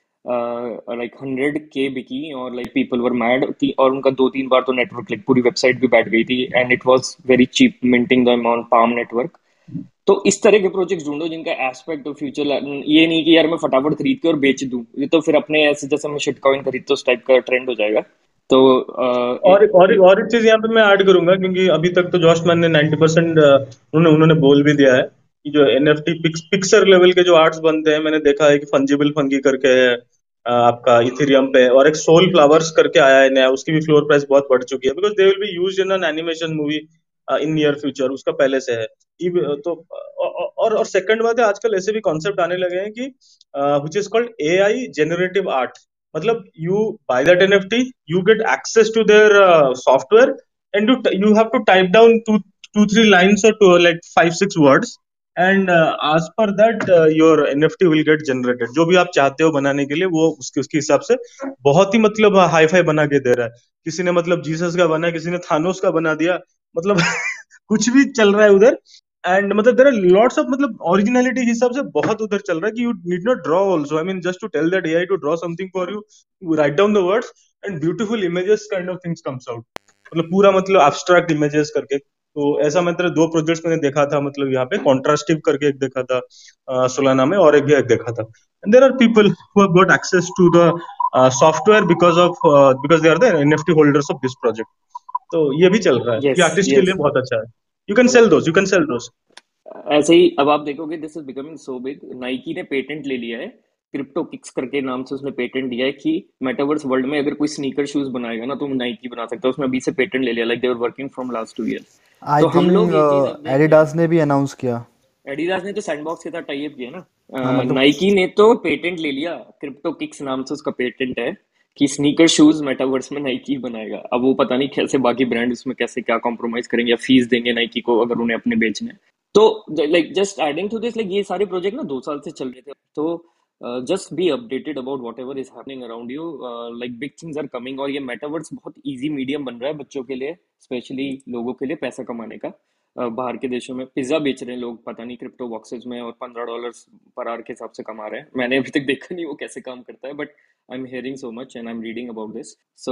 लाइक हंड्रेड के बिकी, और लाइक पीपल वर मैड, और उनका दो तीन बार तो नेटवर्क लाइक पूरी वेबसाइट भी बैठ गई थी, and it was very cheap minting the amount palm network. तो इस तरह के प्रोजेक्ट्स ढूंढो जिनका एस्पेक्ट ऑफ फ्यूचर, ये नहीं कि यार मैं फटाफट खरीद के और बेच दूं, ये तो फिर अपने ऐसे जैसे मैं शिटकॉइन खरीदता उस टाइप का ट्रेंड हो जाएगा। तो uh, और और और एक चीज यहाँ पे मैं ऐड करूंगा, क्योंकि अभी तक तो जॉश मैन ने नाइंटी परसेंट उन्होंने उन्होंने बोल भी दिया है कि जो एनएफटी पिक्स, पिक्सर लेवल के जो आर्ट्स बनते हैं, मैंने देखा है कि फंजिबल फंगी करके है अ, आपका इथेरियम पे, और एक सोल फ्लावर्स करके आया है नया, उसकी भी फ्लोर प्राइस बहुत बढ़ चुकी है, because they will be used in an animation movie in near future, उसका पहले से है। इव- तो और और सेकंड बात है, आजकल ऐसे भी कॉन्सेप्ट आने लगे हैं कि which is called AI generative art. मतलब you buy that N F T, you get access to their uh, software, and you you have to type down two two three lines or two, like five six words, and uh, as per that uh, your N F T will get generated। जो भी आप चाहते हो बनाने के लिए वो उसके उसके हिसाब से बहुत ही मतलब हाई फाई बना के दे रहा है। किसी ने मतलब जीसस का बना, किसी ने थानोस का बना दिया, मतलब कुछ भी चल रहा है उधर। एंड मतलब देयर आर लॉट्स ऑफ, मतलब ओरिजिनलिटी के हिसाब से बहुत उधर चल रहा है कि you need not draw also, I mean just to tell that AI to draw something for you, you write down the words and beautiful images kind of things comes out, मतलब पूरा मतलब एब्स्ट्रैक्ट इमेजेस करके। तो ऐसा मतलब दो projects मैंने देखा था, मतलब यहाँ पे कॉन्ट्रास्टिव करके एक देखा था सोलाना में, और एक भी एक देखा था। And there are people who have got access to the software because of because they are the NFT holders of this project. तो ये भी चल रहा है, ये यस आर्टिस्ट के लिए यस। बहुत अच्छा है। You can sell those, you can sell those. ऐसे ही अब आप देखोगे, this is becoming so big. Nike ने पेटेंट ले लिया है, क्रिप्टो किक्स करके नाम से उसने पेटेंट दिया है कि मेटावर्स वर्ल्ड में अगर कोई स्नीकर शूज बनाएगा ना तो नाइकी बना सकता है। उसने अभी से पेटेंट ले लिया, like they were working from last two years. आई तो हम लोग ये चीज अब थिंक देख रहे एडिडास हैं। ने भी अनाउंस किया। एडिडास ने तो सैंडबॉक्स के साथ टाई अप किया हाँ ना, मतलब नाइकी ने तो पेटेंट ले लिया, क्रिप्टो किक्स नाम से उसका पेटेंट है, कि स्नीकर शूज मेटावर्स में नाइकी बनाएगा। अब वो पता नहीं कैसे बाकी ब्रांड उसमें कैसे क्या कॉम्प्रोमाइज करेंगे या फीस देंगे नाइकी को अगर उन्हें अपने बेचने हैं। तो like just adding to this, like ये सारे प्रोजेक्ट ना दो साल से चल रहे थे। तो just be updated about whatever is happening around you, like big things are coming. और ये मेटावर्स बहुत इजी मीडियम बन रहा है बच्चों के लिए, स्पेशली लोगों के लिए पैसा कमाने का। uh, बाहर के देशों में पिज्जा बेच रहे हैं लोग, पता नहीं क्रिप्टो बॉक्सेस में, और पंद्रह डॉलर पर आवर के हिसाब से कमा रहे हैं। मैंने अभी तक देखा नहीं वो कैसे काम करता है, but I am hearing so much and I am reading about this. So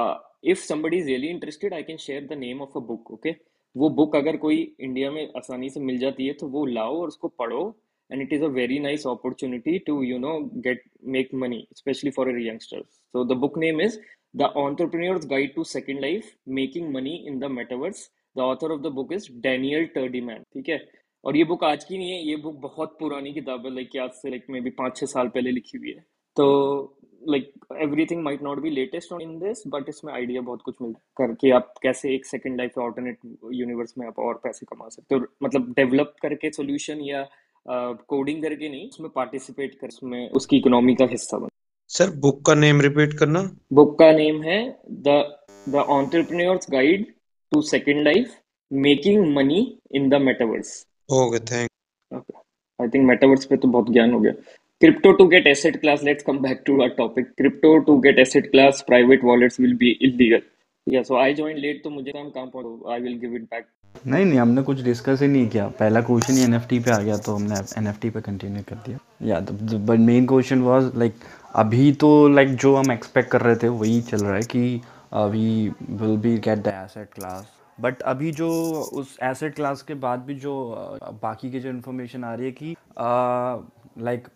if somebody is really interested, I can share the name of a book, okay? वो बुक अगर कोई इंडिया में आसानी से मिल जाती है तो वो लाओ और उसको पढ़ो, and it is a very nice opportunity to you know get make money, specially for a youngsters. So the book name is the entrepreneur's guide to Second Life, making money in the metaverse. The author of the book is Daniel Terdiman, ठीक है। और ये book आज की नहीं है, ये book बहुत पुरानी किताब है, लाइक आज से लाइक मे बी पाँच छः साल पहले लिखी हुई है। तो like everything might not be latest in this, but इसमें आइडिया बहुत कुछ मिलता है करके आप कैसे एक सेकंड लाइफ ऑल्टरनेट यूनिवर्स में आप और पैसे कमा सकते हो, मतलब डेवलप करके सोल्यूशन या कोडिंग करके नहीं, उसमें पार्टिसिपेट कर, उसमें उसकी इकोनॉमी का हिस्सा बन। सर बुक का नेम रिपीट करना। बुक का नेम है the the entrepreneur's guide to Second Life, making money in the metaverse. Okay thank. Okay. I think metaverse पे तो बहुत ज्ञान हो गया। Crypto to get asset class. Let's come back to our topic. Crypto to get asset class, private wallets will be illegal. Yeah, so I joined late, तो मुझे काम काम पड़ो, I will give it back. नहीं नहीं हमने कुछ discuss ही नहीं किया। पहला क्वेश्चन ही एनएफटी पे आ गया तो हमने एनएफटी पे कंटिन्यू कर दिया। या but main question was like अभी तो लाइक like, जो हम एक्सपेक्ट कर रहे थे वही चल रहा है कि we will be get the asset class but अभी जो उस एसेट क्लास के बाद भी जो अ, बाकी की जो इन्फॉर्मेशन आ रही है कि लाइक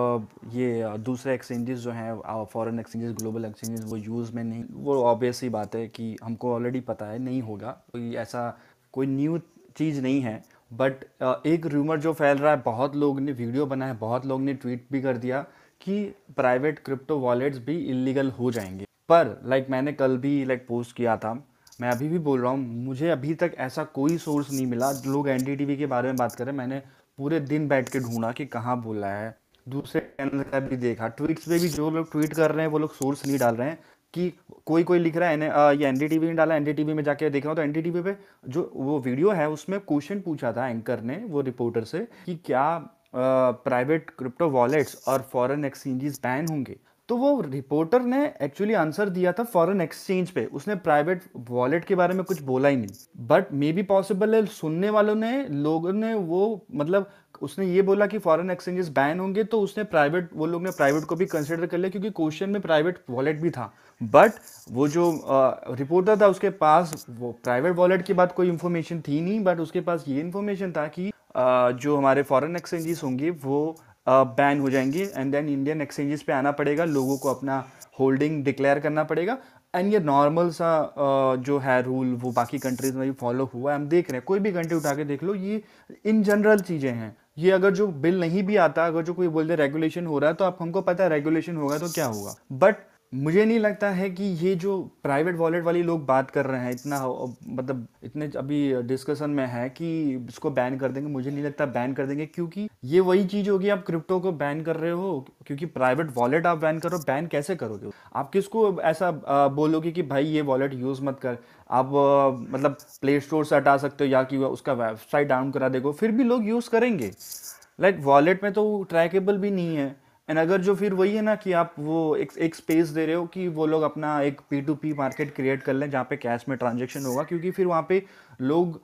ये अ, दूसरे एक्सचेंजेस जो हैं, फॉरेन एक्सचेंजेस, ग्लोबल एक्सचेंजेस, वो यूज़ में नहीं, वो ऑब्वियस ही बात है कि हमको ऑलरेडी पता है नहीं होगा, कोई ऐसा कोई न्यू चीज़ नहीं है। बट एक रूमर जो फैल रहा है, बहुत लोग ने वीडियो बनाया, बहुत लोग ने ट्वीट भी कर दिया कि प्राइवेट क्रिप्टो वॉलेट्स भी इलीगल हो जाएंगे। पर लाइक मैंने कल भी लाइक पोस्ट किया था, मैं अभी भी बोल रहा हूँ, मुझे अभी तक ऐसा कोई सोर्स नहीं मिला। लोग एनडीटीवी के बारे में बात कर रहे हैं, मैंने पूरे दिन बैठ के ढूंढा कि कहाँ बोला है, दूसरे चैनल का भी देखा, ट्वीट्स पे भी जो लोग ट्वीट कर रहे हैं वो लोग सोर्स नहीं डाल रहे हैं कि कोई कोई लिख रहा है ने, आ, ये एनडीटीवी ने डाला, एनडीटीवी में जाके देख रहा हूँ तो एनडीटीवी पे जो वो वीडियो है उसमें क्वेश्चन पूछा था एंकर ने वो रिपोर्टर से कि क्या प्राइवेट क्रिप्टो वॉलेट्स और फॉरेन एक्सचेंजेस बैन होंगे। तो वो रिपोर्टर ने एक्चुअली आंसर दिया था फॉरेन एक्सचेंज पे, उसने प्राइवेट वॉलेट के बारे में कुछ बोला ही नहीं। बट मे बी पॉसिबल है सुनने वालों ने, लोगों ने वो मतलब उसने ये बोला कि फॉरेन एक्सचेंजेस बैन होंगे तो उसने प्राइवेट, वो लोग ने प्राइवेट को भी कंसिडर कर लिया क्योंकि क्वेश्चन में प्राइवेट वॉलेट भी था। बट वो जो रिपोर्टर था उसके पास वो प्राइवेट वॉलेट की बात कोई इन्फॉर्मेशन थी नहीं, बट उसके पास ये इन्फॉर्मेशन था कि uh, जो हमारे फॉरेन एक्सचेंजेस होंगे वो बैन हो जाएंगे एंड देन इंडियन एक्सचेंजेस पे आना पड़ेगा, लोगों को अपना होल्डिंग डिक्लेयर करना पड़ेगा। एंड ये नॉर्मल सा uh, जो है रूल वो बाकी कंट्रीज में भी फॉलो हुआ है, हम देख रहे हैं, कोई भी कंट्री उठा के देख लो, ये इन जनरल चीज़ें हैं। ये अगर जो बिल नहीं भी आता, अगर जो कोई बोल दे रेगुलेशन हो रहा है तो आप हमको पता है रेगुलेशन होगा तो क्या होगा। बट मुझे नहीं लगता है कि ये जो प्राइवेट वॉलेट वाली लोग बात कर रहे हैं, इतना मतलब इतने अभी डिस्कशन में है कि इसको बैन कर देंगे, मुझे नहीं लगता बैन कर देंगे, क्योंकि ये वही चीज़ होगी, आप क्रिप्टो को बैन कर रहे हो क्योंकि प्राइवेट वॉलेट आप बैन करो, बैन कैसे करोगे? आप किसको ऐसा बोलोगे कि भाई ये वॉलेट यूज़ मत कर? आप मतलब प्ले स्टोर से हटा सकते हो या कि उसका वेबसाइट डाउन करा देगो, फिर भी लोग यूज़ करेंगे। लाइक वॉलेट में तो ट्रैकेबल भी नहीं है। एंड अगर जो फिर वही है ना कि आप वो एक एक स्पेस दे रहे हो कि वो लोग अपना एक P to P market create कर लें जहाँ पे कैश में ट्रांजैक्शन होगा, क्योंकि फिर वहाँ पे लोग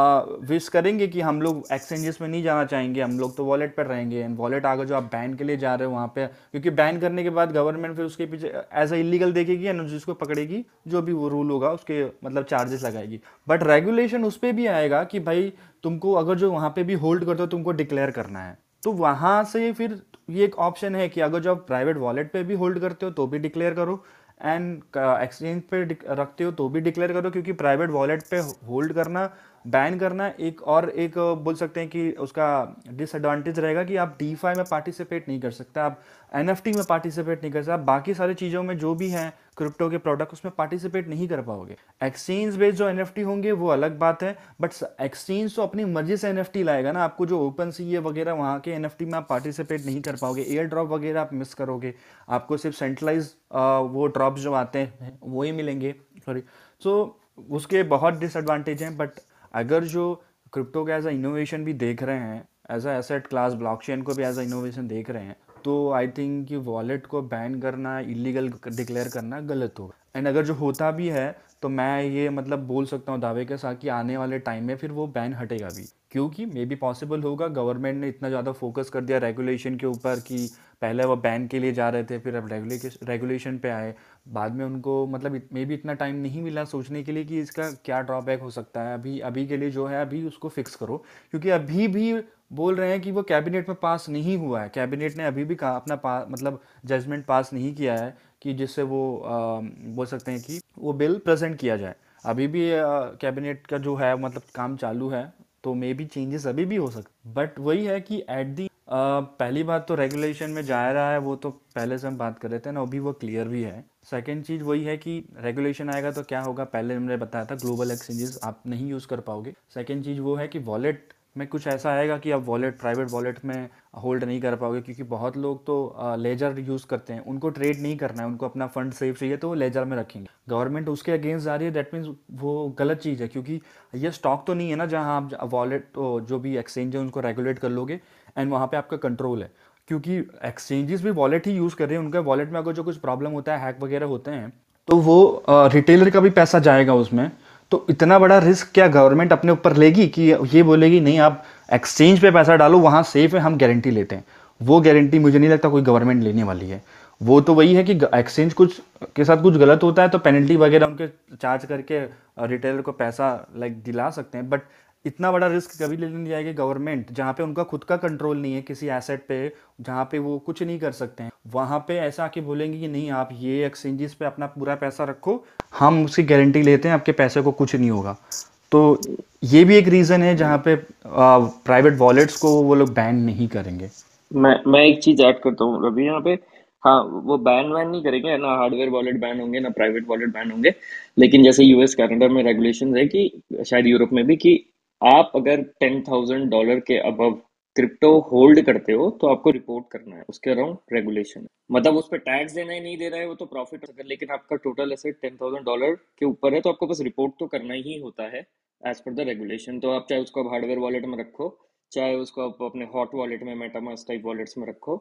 विश करेंगे कि हम लोग एक्सचेंजेस में नहीं जाना चाहेंगे, हम लोग तो वॉलेट पर रहेंगे। एंड वॉलेट आगे जो आप बैन के लिए जा रहे हो वहाँ पे, क्योंकि बैन करने के बाद गवर्नमेंट फिर उसके पीछे एज अ इलीगल देखेगी एंड जिसको पकड़ेगी, जो भी वो रूल होगा उसके मतलब चार्जेस लगाएगी। बट रेगुलेशन उस पर भी आएगा कि भाई तुमको अगर जो वहाँ पे भी होल्ड करते हो तुमको डिक्लेयर करना है, तो वहाँ से फिर ये एक ऑप्शन है कि अगर जो आप प्राइवेट वॉलेट पे भी होल्ड करते हो तो भी डिक्लेयर करो, एंड एक्सचेंज पे रखते हो तो भी डिक्लेयर करो, क्योंकि प्राइवेट वॉलेट पे होल्ड करना, बैन करना एक और एक बोल सकते हैं कि उसका डिसएडवांटेज रहेगा कि आप डीफाई में पार्टिसिपेट नहीं कर सकते, आप एनएफटी में पार्टिसिपेट नहीं कर सकते, आप बाकी सारी चीज़ों में जो भी हैं क्रिप्टो के प्रोडक्ट उसमें पार्टिसिपेट नहीं कर पाओगे। एक्सचेंज बेस्ड जो एनएफटी होंगे वो अलग बात है, बट एक्सचेंज तो अपनी मर्जी से एनएफटी लाएगा ना, आपको जो ओपन सी ये वगैरह वहाँ के एनएफटी में आप पार्टिसिपेट नहीं कर पाओगे, एयर ड्रॉप वगैरह आप मिस करोगे, आपको सिर्फ सेंट्रलाइज वो ड्रॉप्स जो आते हैं वो ही मिलेंगे, सॉरी। सो उसके बहुत डिसएडवांटेज हैं। बट अगर जो क्रिप्टो को एज अ इनोवेशन भी देख रहे हैं, as a asset class blockchain को भी एज अ इनोवेशन देख रहे हैं, तो आई थिंक कि वॉलेट को बैन करना, इलीगल डिक्लेयर करना गलत होगा। एंड अगर जो होता भी है तो मैं ये मतलब बोल सकता हूँ दावे के साथ कि आने वाले टाइम में फिर वो बैन हटेगा भी, क्योंकि मे बी पॉसिबल होगा, गवर्नमेंट ने इतना ज़्यादा फोकस कर दिया रेगुलेशन के ऊपर कि पहले वो बैन के लिए जा रहे थे, फिर अब रेगुलेशन पे आए, बाद में उनको मतलब मे बी इतना टाइम नहीं मिला सोचने के लिए कि इसका क्या ड्रॉबैक हो सकता है। अभी अभी के लिए जो है अभी उसको फिक्स करो, क्योंकि अभी भी बोल रहे हैं कि वो कैबिनेट में पास नहीं हुआ है, कैबिनेट ने अभी भी कहा अपना पा, मतलब जजमेंट पास नहीं किया है कि जिससे वो आ, बोल सकते हैं कि वो बिल प्रेजेंट किया जाए। अभी भी कैबिनेट का जो है मतलब काम चालू है, तो मे बी चेंजेस अभी भी हो सकते। बट वही है कि एट दी पहली बात तो रेगुलेशन में जा रहा है, वो तो पहले से हम बात कर रहे थे ना, अभी वो क्लियर भी है। सेकेंड चीज़ वही है कि रेगुलेशन आएगा तो क्या होगा, पहले हमने बताया था ग्लोबल एक्सचेंजेस आप नहीं यूज़ कर पाओगे। सेकेंड चीज़ वो है कि वॉलेट में कुछ ऐसा आएगा कि आप वॉलेट प्राइवेट वॉलेट में होल्ड नहीं कर पाओगे, क्योंकि बहुत लोग तो लेजर यूज़ करते हैं, उनको ट्रेड नहीं करना है, उनको अपना फंड सेफ चाहिए तो वो लेजर में रखेंगे। गवर्नमेंट उसके अगेंस्ट जा रही है, दैट मीन्स वो गलत चीज़ है, क्योंकि ये स्टॉक तो नहीं है ना जहाँ आप वॉलेट तो जो भी एक्सचेंज है उनको रेगुलेट कर लोगे एंड वहाँ पे आपका कंट्रोल है, क्योंकि एक्सचेंजेस भी वॉलेट ही यूज़ कर रहे हैं, उनका वॉलेट में अगर जो कुछ प्रॉब्लम होता है, हैक वगैरह होते हैं, तो वो रिटेलर का भी पैसा जाएगा उसमें। तो इतना बड़ा रिस्क क्या गवर्नमेंट अपने ऊपर लेगी कि ये बोलेगी नहीं आप एक्सचेंज पे पैसा डालो, वहाँ सेफ है, हम गारंटी लेते हैं? वो गारंटी मुझे नहीं लगता कोई गवर्नमेंट लेने वाली है। वो तो वही है कि एक्सचेंज कुछ के साथ कुछ गलत होता है तो पेनल्टी वगैरह उनके चार्ज करके रिटेलर को पैसा लाइक दिला सकते हैं, बट इतना बड़ा रिस्क कभी लेने नहीं जाएगी गवर्नमेंट जहाँ पे उनका खुद का कंट्रोल नहीं है किसी एसेट पे, जहाँ पे वो कुछ नहीं कर सकते हैं। वहाँ पे ऐसा आके बोलेंगे कि नहीं आप ये एक्सचेंजेस पे अपना पूरा पैसा रखो, हम उसकी गारंटी लेते हैं आपके पैसे को कुछ नहीं होगा। तो ये भी एक रीज़न है जहाँ पे प्राइवेट वॉलेट्स को वो लोग बैन नहीं करेंगे। मैं मैं एक चीज ऐड करता हूँ रवि यहाँ पे। हाँ, वो बैन वैन नहीं करेंगे ना, हार्डवेयर वॉलेट बैन होंगे ना प्राइवेट वॉलेट बैन होंगे, लेकिन जैसे यूएस कनाडा में रेगुलेशन है कि शायद यूरोप में भी कि आप अगर टेन थाउजेंड डॉलर के अबव क्रिप्टो होल्ड करते हो तो आपको रिपोर्ट करना है, उसके अराउंड रेगुलेशन है। मतलब उस पर टैक्स देना ही नहीं दे रहा है वो तो प्रॉफिट अगर, लेकिन आपका total asset ten thousand dollar के ऊपर है तो आपको बस रिपोर्ट तो करना ही होता है एज पर द रेगुलेशन। तो आप चाहे उसको आप हार्डवेयर वॉलेट में रखो, चाहे उसको आप अपने हॉट वॉलेट में मेटामास्क टाइप वॉलेट्स में रखो,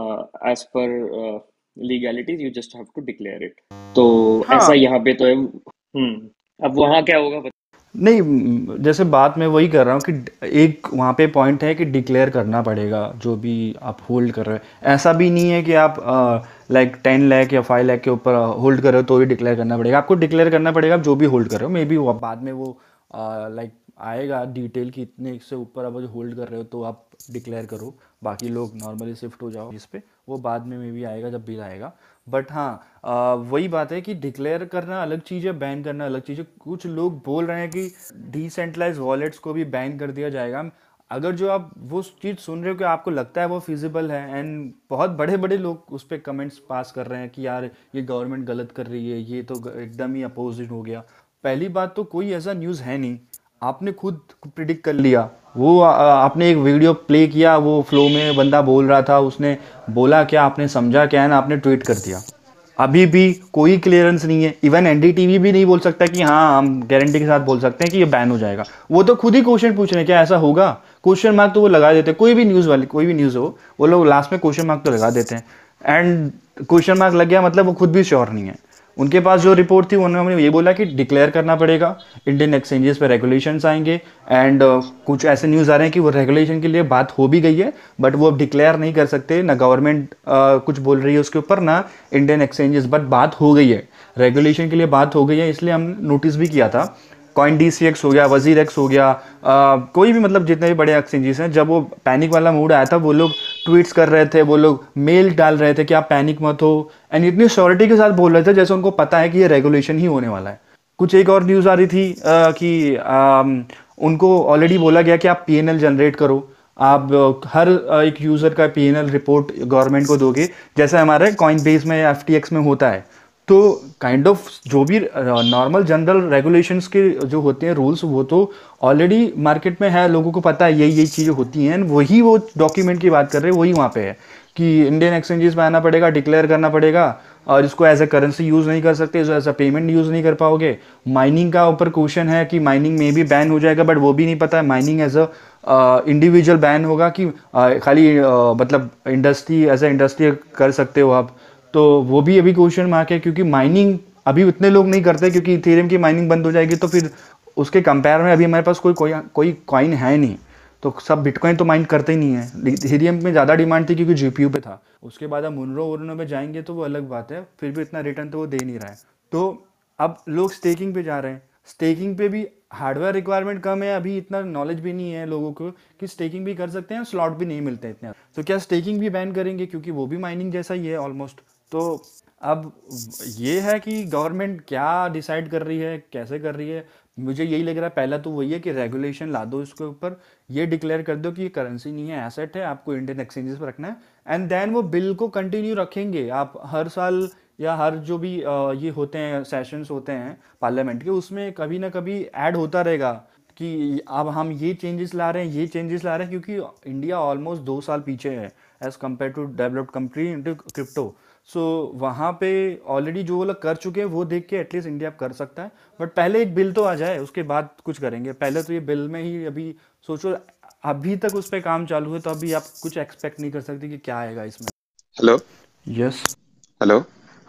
as per legalities you just have to declare it. तो ऐसा हाँ यहाँ पे तो है। हम्म अब वहाँ क्या होगा बता- नहीं म, जैसे बात मैं वही कर रहा हूँ कि एक वहाँ पे पॉइंट है कि डिक्लेयर करना पड़ेगा जो भी आप होल्ड कर रहे हो। ऐसा भी नहीं है कि आप लाइक टेन लाख या फाइव लाख के ऊपर होल्ड कर रहे हो तो ही डिक्लेयर करना पड़ेगा। आपको डिक्लेयर करना पड़ेगा आप जो भी होल्ड कर रहे हो। मे बी बाद में वो लाइक आएगा डिटेल कि इतने से ऊपर आप जो होल्ड कर रहे हो तो आप डिक्लेयर करो, बाकी लोग नॉर्मली शिफ्ट हो जाओ इस पे, वो बाद में मे बी आएगा जब बिल आएगा। बट हाँ आ, वही बात है कि डिक्लेयर करना अलग चीज़ है, बैन करना अलग चीज़ है। कुछ लोग बोल रहे हैं कि डिसेंट्रलाइज वॉलेट्स को भी बैन कर दिया जाएगा। अगर जो आप वो चीज़ सुन रहे हो कि आपको लगता है वो फिजिबल है, एंड बहुत बड़े बड़े लोग उस पर कमेंट्स पास कर रहे हैं कि यार ये गवर्नमेंट गलत कर रही है, ये तो ग- एकदम ही अपोजिट हो गया। पहली बात तो कोई ऐसा न्यूज़ है नहीं, आपने खुद प्रिडिक्ट कर लिया। वो आ, आपने एक वीडियो प्ले किया, वो फ्लो में बंदा बोल रहा था, उसने बोला क्या, आपने समझा क्या है ना, आपने ट्वीट कर दिया। अभी भी कोई क्लियरेंस नहीं है। इवन एनडीटीवी भी नहीं बोल सकता कि हाँ हम गारंटी के साथ बोल सकते हैं कि ये बैन हो जाएगा। वो तो खुद ही क्वेश्चन पूछ रहे हैं क्या ऐसा होगा। क्वेश्चन मार्क तो वो लगा देते हैं, कोई भी न्यूज़ वाले कोई भी न्यूज़ हो वो लोग लास्ट में क्वेश्चन मार्क तो लगा देते हैं। एंड क्वेश्चन मार्क लग गया मतलब वो खुद भी श्योर नहीं है। उनके पास जो रिपोर्ट थी उन्होंने ये बोला कि डिक्लेयर करना पड़ेगा, इंडियन एक्सचेंजेस पे रेगुलेशंस आएंगे। एंड uh, कुछ ऐसे न्यूज़ आ रहे हैं कि वो रेगुलेशन के लिए बात हो भी गई है, बट वो अब डिक्लेयर नहीं कर सकते। ना गवर्नमेंट uh, कुछ बोल रही है उसके ऊपर, ना इंडियन एक्सचेंजेस, बट बात हो गई है, रेगुलेशन के लिए बात हो गई है। इसलिए हम नोटिस भी किया था, कॉइन डी सी एक्स हो गया, वजीर एक्स हो गया, आ, कोई भी मतलब जितने भी बड़े एक्सचेंजेस हैं, जब वो पैनिक वाला मूड आया था वो लोग ट्वीट्स कर रहे थे, वो लोग मेल डाल रहे थे कि आप पैनिक मत हो, एंड इतनी श्योरिटी के साथ बोल रहे थे जैसे उनको पता है कि ये रेगुलेशन ही होने वाला है। कुछ एक और न्यूज़ आ रही थी आ, कि आ, उनको ऑलरेडी बोला गया कि आप पी एन एल जनरेट करो, आप आ, हर आ, एक यूज़र का P N L report government को दोगे, जैसे हमारे कॉइन बेस में या एफ टी एक्स में होता है। तो काइंड ऑफ जो भी नॉर्मल जनरल रेगुलेशंस के जो होते हैं रूल्स, वो तो ऑलरेडी मार्केट में है, लोगों को पता है यही यही चीज़ें होती हैं। वही वो डॉक्यूमेंट की बात कर रहे हैं, वही वहाँ पे है कि इंडियन एक्सचेंजेस में आना पड़ेगा, डिक्लेयर करना पड़ेगा, और इसको एज ए करेंसी यूज़ नहीं कर सकते, एज ए पेमेंट यूज़ नहीं कर पाओगे। माइनिंग का ऊपर क्वेश्चन है कि माइनिंग में भी बैन हो जाएगा, बट वो भी नहीं पता है mining as a individual ban होगा कि uh, खाली uh, मतलब इंडस्ट्री एज ए इंडस्ट्री कर सकते हो आप। तो वो भी अभी क्वेश्चन मार्क है, क्योंकि माइनिंग अभी उतने लोग नहीं करते, क्योंकि इथेरियम की माइनिंग बंद हो जाएगी तो फिर उसके कंपेयर में अभी हमारे पास कोई कोई कोई कॉइन है नहीं, तो सब बिटकॉइन तो माइन करते ही नहीं है। इथेरियम में ज़्यादा डिमांड थी क्योंकि जीपीयू पे था, उसके बाद अब मुनरो वुनरो में जाएंगे तो वो अलग बात है, फिर भी इतना रिटर्न तो वो दे नहीं रहा है। तो अब लोग स्टेकिंग पे जा रहे हैं, स्टेकिंग पे भी हार्डवेयर रिक्वायरमेंट कम है, अभी इतना नॉलेज भी नहीं है लोगों को कि स्टेकिंग भी कर सकते हैं, स्लॉट भी नहीं मिलते इतने। तो क्या स्टेकिंग भी बैन करेंगे, क्योंकि वो भी माइनिंग जैसा ही है ऑलमोस्ट। तो अब ये है कि गवर्नमेंट क्या डिसाइड कर रही है, कैसे कर रही है। मुझे यही लग रहा है पहला तो वही है कि रेगुलेशन ला दो इसके ऊपर, ये डिक्लेयर कर दो कि ये करेंसी नहीं है, एसेट है, आपको इंडियन एक्सचेंजेस पर रखना है। एंड देन वो बिल को कंटिन्यू रखेंगे। आप हर साल या हर जो भी अ, ये होते हैं सेशंस होते हैं पार्लियामेंट के, उसमें कभी ना कभी ऐड होता रहेगा कि अब हम ये चेंजेस ला रहे हैं, ये चेंजेस ला रहे हैं, क्योंकि इंडिया ऑलमोस्ट दो साल पीछे है as compare to developed country into crypto. So वहाँ पे ऑलरेडी जो वो लोग कर चुके हैं वो देख के एटलीस्ट इंडिया कर सकता है। बट पहले एक बिल तो आ जाए, उसके बाद कुछ करेंगे। पहले तो ये बिल में ही अभी सोचो, अभी तक उस पर काम चालू है, तो अभी आप कुछ एक्सपेक्ट नहीं कर सकते कि क्या आएगा इसमें। हेलो यस हेलो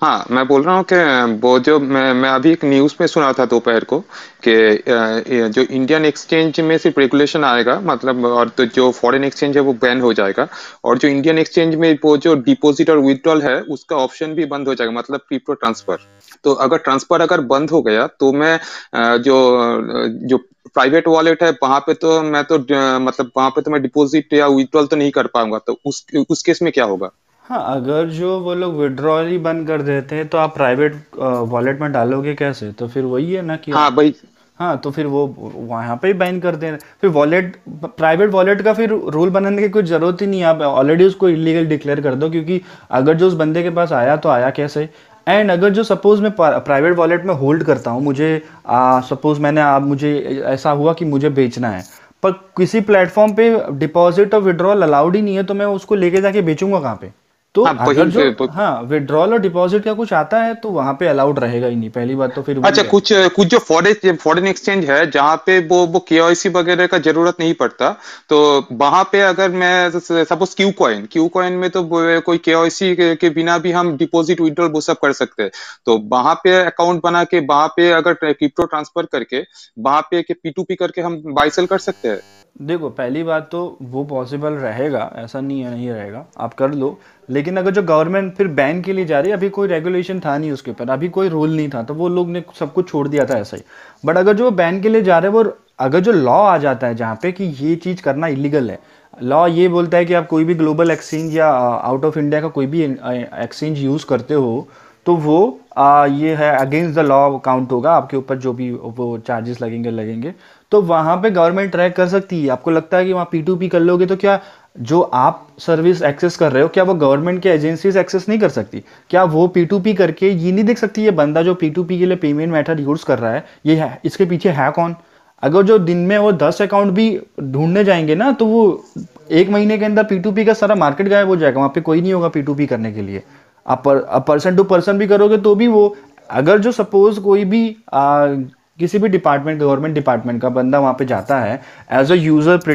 हाँ, मैं बोल रहा हूँ कि वो जो मैं मैं अभी एक न्यूज़ में सुना था दोपहर को कि अ, ये जो इंडियन एक्सचेंज में सिर्फ रेगुलेशन आएगा, मतलब, और तो जो फॉरेन एक्सचेंज है वो बैन हो जाएगा, और जो इंडियन एक्सचेंज में वो जो डिपॉजिट और विड्रॉल है उसका ऑप्शन भी बंद हो जाएगा, मतलब क्रिप्टो ट्रांसफर। तो अगर ट्रांसफर अगर बंद हो गया तो मैं अ, जो अ, जो प्राइवेट वॉलेट है वहां पे तो मैं तो अ, मतलब वहां पे तो मैं डिपॉजिट या विड्रॉल तो नहीं कर पाऊंगा, तो उस उस केस में क्या होगा? हाँ, अगर जो वो लोग विड्रॉल ही बंद कर देते हैं तो आप प्राइवेट वॉलेट में डालोगे कैसे? तो फिर वही है ना कि हाँ आप, भाई। हाँ तो फिर वो वहाँ पे ही बैन कर दें। फिर वॉलेट, प्राइवेट वॉलेट का फिर रूल बनाने की कोई ज़रूरत ही नहीं है, आप ऑलरेडी उसको इलीगल डिक्लेयर कर दो, क्योंकि अगर जो उस बंदे के पास आया तो आया कैसे? एंड अगर जो सपोज मैं प्राइवेट वॉलेट में होल्ड करता हूँ, मुझे सपोज मैंने आप मुझे ऐसा हुआ कि मुझे बेचना है, पर किसी प्लेटफॉर्म पे डिपॉजिट और विड्रॉल अलाउड ही नहीं है, तो मैं उसको लेके जाके बेचूंगा कहाँ पे? तो हाँ अगर वही जो, पे- हाँ विड्रॉल और डिपॉजिट का कुछ आता है तो वहां पे अलाउड रहेगा ही नहीं, पहली बात तो फिर वही अच्छा, है। कुछ कुछ जो फॉरेन फॉरेन एक्सचेंज है जहाँ पे वो वो केवाईसी वगैरह का जरूरत नहीं पड़ता, तो वहां पे अगर मैं suppose KuCoin KuCoin में तो वो- कोई केवाईसी के, के बिना भी हम डिपॉजिट विड्रॉल वो सब कर सकते हैं। तो वहां पे अकाउंट बना के वहां पे अगर क्रिप्टो ट्रांसफर करके वहां पे पी टू पी करके हम बाई सेल कर सकते हैं। देखो पहली बात तो वो पॉसिबल रहेगा, ऐसा नहीं है नहीं रहेगा, आप कर लो। लेकिन अगर जो गवर्नमेंट फिर बैन के लिए जा रही है, अभी कोई रेगुलेशन था नहीं उसके ऊपर, अभी कोई रूल नहीं था, तो वो लोग ने सब कुछ छोड़ दिया था ऐसा ही। बट अगर जो बैन के लिए जा रहे हैं वो, अगर जो लॉ आ जाता है जहाँ पे कि ये चीज़ करना इलीगल है, लॉ ये बोलता है कि आप कोई भी ग्लोबल एक्सचेंज या आउट ऑफ इंडिया का कोई भी एक्सचेंज यूज़ करते हो, तो वो आ, ये है अगेंस्ट द लॉ काउंट होगा, आपके ऊपर जो भी वो चार्जेस लगेंगे लगेंगे तो वहाँ पे गवर्नमेंट ट्रैक कर सकती है। आपको लगता है कि वहाँ पी टू पी कर लोगे तो क्या जो आप सर्विस एक्सेस कर रहे हो, क्या वो गवर्नमेंट के एजेंसीज एक्सेस नहीं कर सकती? क्या वो पी टू पी करके ये नहीं देख सकती ये बंदा जो पी टू पी के लिए पेमेंट मेथड यूज कर रहा है, ये है इसके पीछे है कौन? अगर जो दिन में वो दस अकाउंट भी ढूंढने जाएंगे ना, तो वो एक महीने के अंदर पी टू पी का सारा मार्केट गायब हो जाएगा, वहाँ पे कोई नहीं होगा पी टू पी करने के लिए। आप पर्सन टू पर्सन भी करोगे तो भी वो, अगर जो सपोज कोई भी आ, किसी भी डिपार्टमेंट, गवर्नमेंट डिपार्टमेंट का बंदा वहाँ पे जाता है एज अ यूज़र,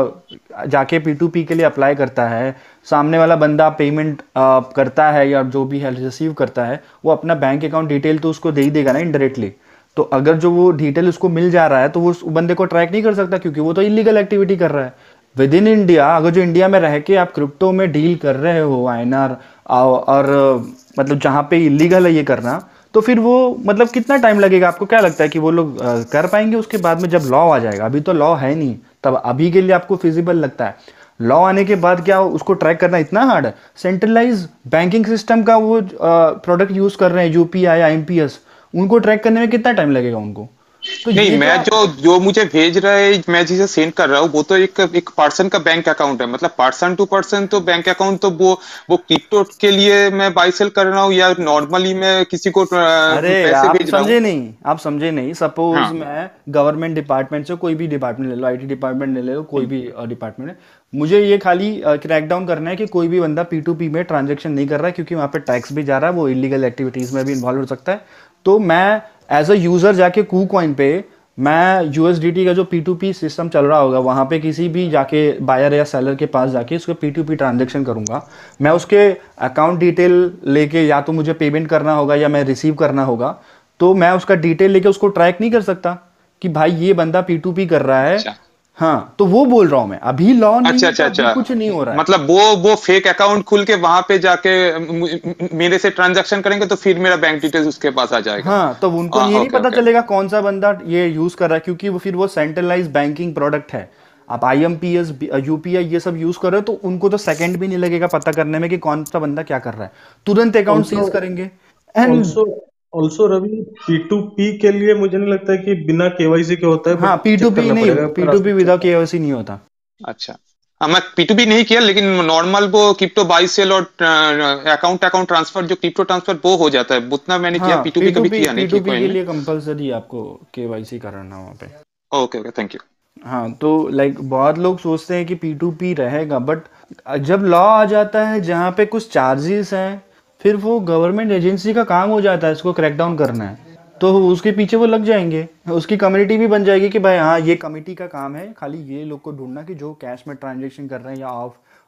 जाके पी टू पी के लिए अप्लाई करता है, सामने वाला बंदा पेमेंट करता है या जो भी है रिसीव करता है, वो अपना बैंक अकाउंट डिटेल तो उसको दे ही देगा ना इनडायरेक्टली। तो अगर जो वो डिटेल उसको मिल जा रहा है तो वो उस बंदे को ट्रैक नहीं कर सकता, क्योंकि वो तो इलीगल एक्टिविटी कर रहा है विद इन इंडिया। अगर जो इंडिया में रह के आप क्रिप्टो में डील कर रहे हो आई एन आर और मतलब जहाँ पे इलीगल है ये करना, तो फिर वो मतलब कितना टाइम लगेगा? आपको क्या लगता है कि वो लोग अ, कर पाएंगे उसके बाद में, जब लॉ आ जाएगा? अभी तो लॉ है नहीं, तब अभी के लिए आपको फिजिबल लगता है। लॉ आने के बाद क्या उसको ट्रैक करना इतना हार्ड है? सेंट्रलाइज बैंकिंग सिस्टम का वो प्रोडक्ट यूज कर रहे हैं, UPI, I M P S, उनको ट्रैक करने में कितना टाइम लगेगा उनको? तो नहीं, ये तो मैं आप, जो जो मुझे भेज रहा है, मैं जिसे सेंड कर रहा हूँ वो तो एक एक पर्सन का बैंक अकाउंट है, मतलब पर्सन टू पर्सन तो बैंक अकाउंट, तो वो वो क्रिप्टो के लिए मैं बाई सेल कर रहा हूँ या नॉर्मली मैं किसी को अ, अरे पैसे आप भेज रहा हूँ? समझे नहीं, आप समझे नहीं। सपोज हाँ। मैं गवर्नमेंट डिपार्टमेंट से, कोई भी डिपार्टमेंट ले लो, आई टी डिपार्टमेंट ले लो, कोई भी डिपार्टमेंट है, मुझे ये खाली क्रैक डाउन करना है कि कोई भी बंदा पी टू पी में ट्रांजेक्शन नहीं कर रहा है, क्योंकि वहाँ पे टैक्स भी जा रहा है, वो इलीगल एक्टिविटीज में भी इन्वॉल्व हो सकता है। तो मैं एज अ यूजर जाके कू कॉइन पे मैं यू एस डी टी का जो पी टू पी सिस्टम चल रहा होगा वहाँ पे किसी भी जाके बायर या सेलर के पास जाके उसको पी टू पी ट्रांजेक्शन करूँगा। मैं उसके अकाउंट डिटेल लेके, या तो मुझे पेमेंट करना होगा या मैं रिसीव करना होगा, तो मैं उसका डिटेल लेके उसको ट्रैक नहीं कर सकता कि भाई ये बंदा पी टू पी कर रहा है। अच्छा हाँ तो वो बोल रहा हूँ मैं, अभी लॉ नहीं अच्छा है तो अच्छा अभी अच्छा। कुछ नहीं हो रहा है। मतलब वो वो फेक अकाउंट खुल के वहां पे जाके मु- मु- मेरे से ट्रांजैक्शन करेंगे तो फिर मेरा बैंक डिटेल्स उसके पास आ जाएगा। हाँ तो उनको हाँ, ये नहीं ओके पता ओके। चलेगा कौन सा बंदा ये यूज कर रहा है, क्योंकि वो फिर वो सेंट्रलाइज बैंकिंग प्रोडक्ट है। आप I M P S, U P I ये सब यूज कर रहे हो, तो उनको तो सेकंड भी नहीं लगेगा पता करने में कि कौन सा बंदा क्या कर रहा है, तुरंत अकाउंट ऑल्सो सीज करेंगे। And also also Ravi, P to P के लिए मुझे नहीं लगता है कि बिना केवाईसी के होता है, हाँ, but P to check P करना नहीं, पड़ेगा पी करा टू पी सकते विदाउट हैं। के वाई सी नहीं होता। अच्छा। हाँ, मैं पी टू पी नहीं किया, लेकिन नॉर्मल वो क्रिप्टो बाई सेल और अकाउंट अकाउंट ट्रांसफर जो क्रिप्टो ट्रांसफर वो हो जाता है, उतना मैंने किया, हाँ P to P P to कभी पी किया नहीं पी टू की पी कॉइन के में। लिए कंपलसरी आपको के वाई सी कराना वहाँ पे। Okay okay, thank you. हाँ तो लाइक बहुत लोग सोचते हैं कि पी टू पी रहेगा, बट जब लॉ आ जाता है जहाँ पे कुछ चार्जेस हैं, फिर वो गवर्नमेंट एजेंसी का काम हो जाता है इसको क्रैकडाउन करना है, तो उसके पीछे वो लग जाएंगे, उसकी कम्युनिटी भी बन जाएगी कि भाई हाँ ये कमिटी का काम है खाली ये लोग को ढूंढना कि जो कैश में ट्रांजेक्शन कर रहे हैं या ऑफ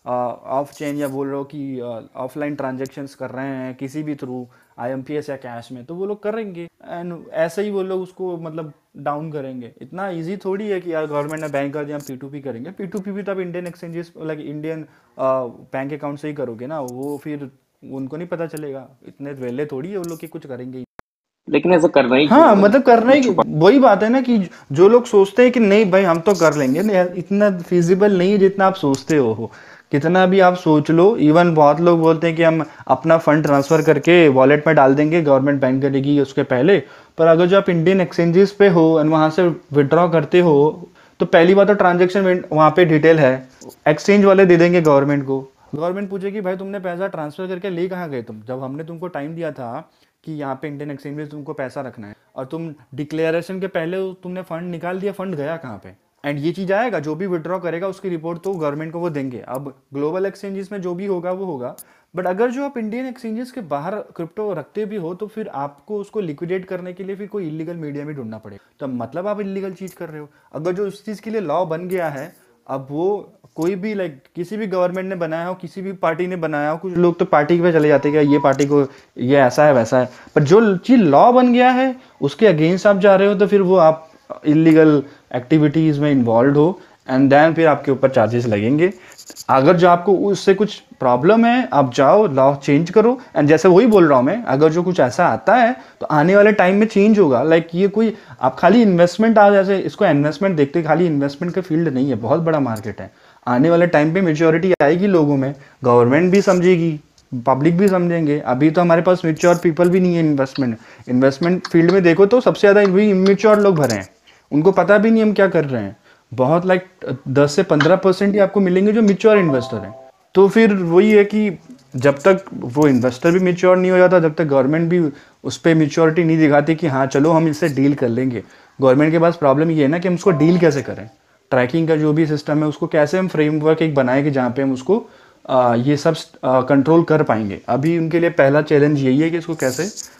ऑफ चेन या बोल रहे हो कि ऑफलाइन ट्रांजेक्शन्स कर रहे हैं किसी भी थ्रू आईएमपीएस या कैश में, तो वो लोग करेंगे एंड ऐसे ही वो लोग उसको मतलब डाउन करेंगे। इतना इजी थोड़ी है कि यार गवर्नमेंट ने बैन कर दिया हम पी टू पी करेंगे। पी टू पी भी तो आप Indian exchanges like Indian bank account से ही करोगे ना, वो फिर उनको नहीं पता चलेगा, इतने वेले थोड़ी है वो लोग कि कुछ करेंगे। लेकिन ऐसा करना ही क्यों हाँ है? मतलब करना ही छुपा वही बात है ना कि जो लोग सोचते हैं कि नहीं भाई हम तो कर लेंगे, नहीं इतना फिजिबल नहीं है जितना आप सोचते हो हो। कितना भी आप सोच लो, इवन बहुत लोग बोलते हैं कि हम अपना फंड ट्रांसफर करके वॉलेट में डाल देंगे, गवर्नमेंट बैंक करेगी उसके पहले। पर अगर जो आप इंडियन एक्सचेंजेस पे हो और वहां से विड्रॉ करते हो, तो पहली बात तो ट्रांजेक्शन वहां पे डिटेल है, एक्सचेंज वाले दे देंगे गवर्नमेंट को। गवर्नमेंट पूछेगी भाई तुमने पैसा ट्रांसफर करके ले कहाँ गए तुम, जब हमने तुमको टाइम दिया था कि यहाँ पे इंडियन एक्सचेंज में तुमको पैसा रखना है और तुम डिक्लेरेशन के पहले तुमने फंड निकाल दिया, फंड गया कहाँ पे। एंड ये चीज आएगा, जो भी विड्रॉ करेगा उसकी रिपोर्ट तो गवर्नमेंट को वो देंगे। अब ग्लोबल एक्सचेंजेस में जो भी होगा वो होगा, बट अगर जो आप इंडियन एक्सचेंजेस के बाहर क्रिप्टो रखते भी हो तो फिर आपको उसको लिक्विडेट करने के लिए फिर कोई इलीगल मीडियम ही ढूंढना पड़ेगा, तो मतलब आप इलीगल चीज कर रहे हो। अगर जो उस चीज के लिए लॉ बन गया है, अब वो कोई भी लाइक किसी भी गवर्नमेंट ने बनाया हो, किसी भी पार्टी ने बनाया हो, कुछ लोग तो पार्टी पे चले जाते हैं कि ये पार्टी को ये ऐसा है वैसा है, पर जो चीज लॉ बन गया है उसके अगेंस्ट आप जा रहे हो तो फिर वो आप इलीगल एक्टिविटीज में इन्वॉल्व हो एंड देन फिर आपके ऊपर चार्जेस लगेंगे। अगर जो आपको उससे कुछ प्रॉब्लम है आप जाओ लॉ चेंज करो। एंड जैसे वही बोल रहा हूँ मैं, अगर जो कुछ ऐसा आता है तो आने वाले टाइम में चेंज होगा। लाइक ये कोई आप खाली इन्वेस्टमेंट आ जैसे इसको इन्वेस्टमेंट देखते खाली इन्वेस्टमेंट का फील्ड नहीं है, बहुत बड़ा मार्केट है। आने वाले टाइम पे मेच्योरिटी आएगी लोगों में, गवर्नमेंट भी समझेगी, पब्लिक भी समझेंगे। अभी तो हमारे पास मेच्योर पीपल भी नहीं है इन्वेस्टमेंट इन्वेस्टमेंट फील्ड में देखो तो सबसे ज़्यादा वही इमेच्योर लोग भरे हैं, उनको पता भी नहीं हम क्या कर रहे हैं। बहुत लाइक दस से पंद्रह परसेंट ही आपको मिलेंगे जो मेच्योर इन्वेस्टर हैं। तो फिर वही है कि जब तक वो इन्वेस्टर भी मेच्योर नहीं हो जाता, जब तक गवर्नमेंट भी उस पर मेच्योरिटी नहीं दिखाती कि हाँ चलो हम इससे डील कर लेंगे। गवर्नमेंट के पास प्रॉब्लम ये है ना कि हम उसको डील कैसे करें, ट्रैकिंग का जो भी सिस्टम है उसको कैसे हम फ्रेमवर्क एक बनाए कि जहाँ पे हम उसको आ, ये सब कंट्रोल कर पाएंगे। अभी उनके लिए पहला चैलेंज यही है कि इसको कैसे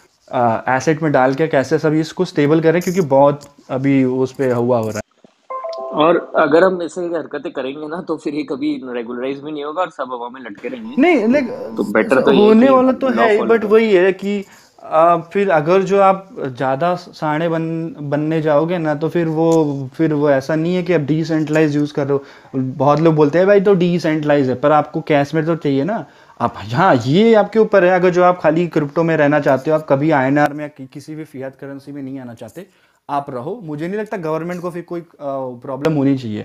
एसेट में डाल के कैसे सभी इसको स्टेबल करें, क्योंकि बहुत अभी उस पर हुआ हो रहा है। और अगर हम ऐसे हरकतें करेंगे ना तो फिर ये कभी रेगुलराइज भी नहीं होगा और सब हवा में लटके रहेंगे। नहीं लाइक तो बेटर तो ये है होने कि वाला तो लॉ है, फॉलो बट करें। वही है कि आ, फिर अगर जो आप ज़्यादा साणे बन बनने जाओगे ना तो फिर वो फिर वो ऐसा नहीं है कि आप डिसेंट्रलाइज यूज़ कर रहे हो। बहुत लोग बोलते हैं भाई तो डिसेंट्रलाइज है, पर आपको कैश में तो चाहिए ना। आप हाँ ये आपके ऊपर है, अगर जो आप खाली क्रिप्टो में रहना चाहते हो, आप कभी आईएनआर में या कि, किसी भी फियाट करेंसी में नहीं आना चाहते, आप रहो। मुझे नहीं लगता गवर्नमेंट को फिर कोई प्रॉब्लम होनी चाहिए।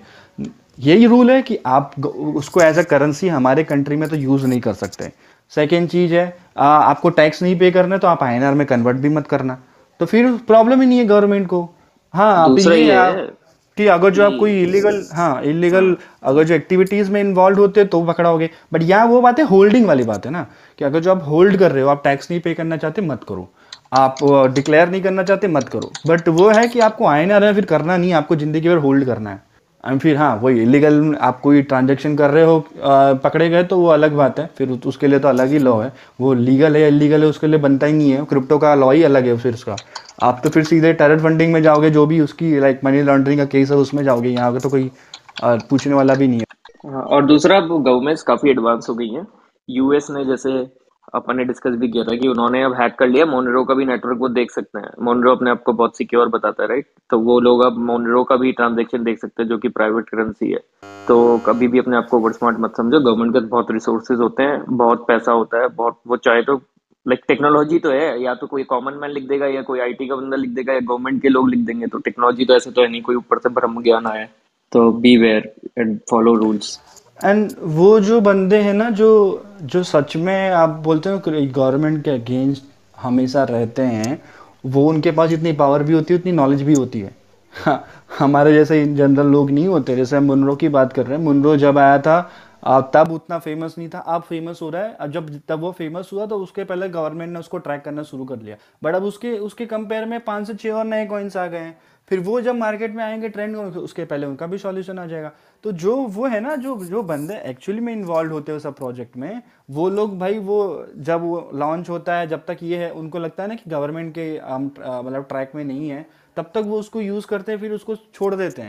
यही रूल है कि आप ग- उसको एज अ करेंसी हमारे कंट्री में तो यूज़ नहीं कर सकते। सेकेंड चीज़ है आ, आपको टैक्स नहीं पे करना तो आप आईएनआर में कन्वर्ट भी मत करना, तो फिर प्रॉब्लम ही नहीं है गवर्नमेंट को। हाँ आप दूसरा ये ये आप है कि अगर जो आप कोई कि इलीगल हाँ इलीगल हाँ अगर जो एक्टिविटीज में इन्वॉल्व होते हैं तो पकड़ाओगे। बट यहाँ वो बात है होल्डिंग वाली बात है ना, कि अगर जो आप होल्ड कर रहे हो, आप टैक्स नहीं पे करना चाहते मत करो, आप डिक्लेयर नहीं करना चाहते मत करो। बट वो है कि आपको आईएनआर है फिर करना नहीं, आपको जिंदगी भर होल्ड करना है। एंड फिर हाँ वही इलीगल आप कोई ट्रांजेक्शन कर रहे हो आ, पकड़े गए तो वो अलग बात है, फिर उस- उसके लिए तो अलग ही लॉ है। वो लीगल है इलीगल है उसके लिए बनता ही नहीं है, क्रिप्टो का लॉ ही अलग है फिर उसका। आप तो फिर सीधे टेरर फंडिंग में जाओगे, जो भी उसकी लाइक मनी लॉन्ड्रिंग का केस है उसमें जाओगे, यहाँ तो कोई आ, पूछने वाला भी नहीं है। हाँ, और दूसरा अब गवर्नमेंट्स काफी एडवांस हो गई हैं। यूएस ने जैसे अपन ने डिस्कस भी किया था कि उन्होंने अब हैक कर लिया मोनेरो का भी नेटवर्क, वो देख सकते हैं। मोनेरो अपने आप को बहुत सिक्योर बताता है, राइट? तो वो लोग अब मोनेरो का भी ट्रांजेक्शन देख सकते हैं जो कि प्राइवेट करेंसी है। तो कभी भी अपने आप को ओवर स्मार्ट मत समझो। गवर्नमेंट के पास बहुत रिसोर्सेज होते हैं, बहुत पैसा होता है, बहुत वो चाहे तो लाइक टेक्नोलॉजी तो है, या तो कोई कॉमन मैन लिख देगा या कोई आईटी का बंदा लिख देगा या गवर्नमेंट के लोग लिख देंगे। तो टेक्नोलॉजी तो ऐसे तो है नहीं कोई ऊपर से ब्रह्म ज्ञान आया है। तो beware and follow rules. And वो जो बंदे हैं ना जो जो सच में आप बोलते हो गवर्नमेंट के अगेंस्ट हमेशा रहते हैं, वो उनके पास इतनी पावर भी होती है उतनी नॉलेज भी होती है। हाँ, हमारे जैसे जनरल लोग नहीं होते। जैसे हम मुनरो की बात कर रहे हैं, मुनरो जब आया था आ, तब उतना फेमस नहीं था, अब फेमस हो रहा है। अब जब तब वो फेमस हुआ तो उसके पहले गवर्नमेंट ने उसको ट्रैक करना शुरू कर लिया, बट अब उसके उसके कंपेयर में पाँच से छः और नए कॉइन्स आ गए हैं। फिर वो जब मार्केट में आएंगे ट्रेंड में, उसके पहले उनका भी सॉल्यूशन आ जाएगा। तो जो वो है ना जो जो बंदे एक्चुअली में इन्वॉल्व होते हैं सब प्रोजेक्ट में, वो लोग भाई वो जब वो लॉन्च होता है, जब तक ये है उनको लगता है ना कि गवर्नमेंट के हम मतलब ट्रैक में नहीं है, तब तक वो उसको यूज़ करते हैं, फिर उसको छोड़ देते हैं।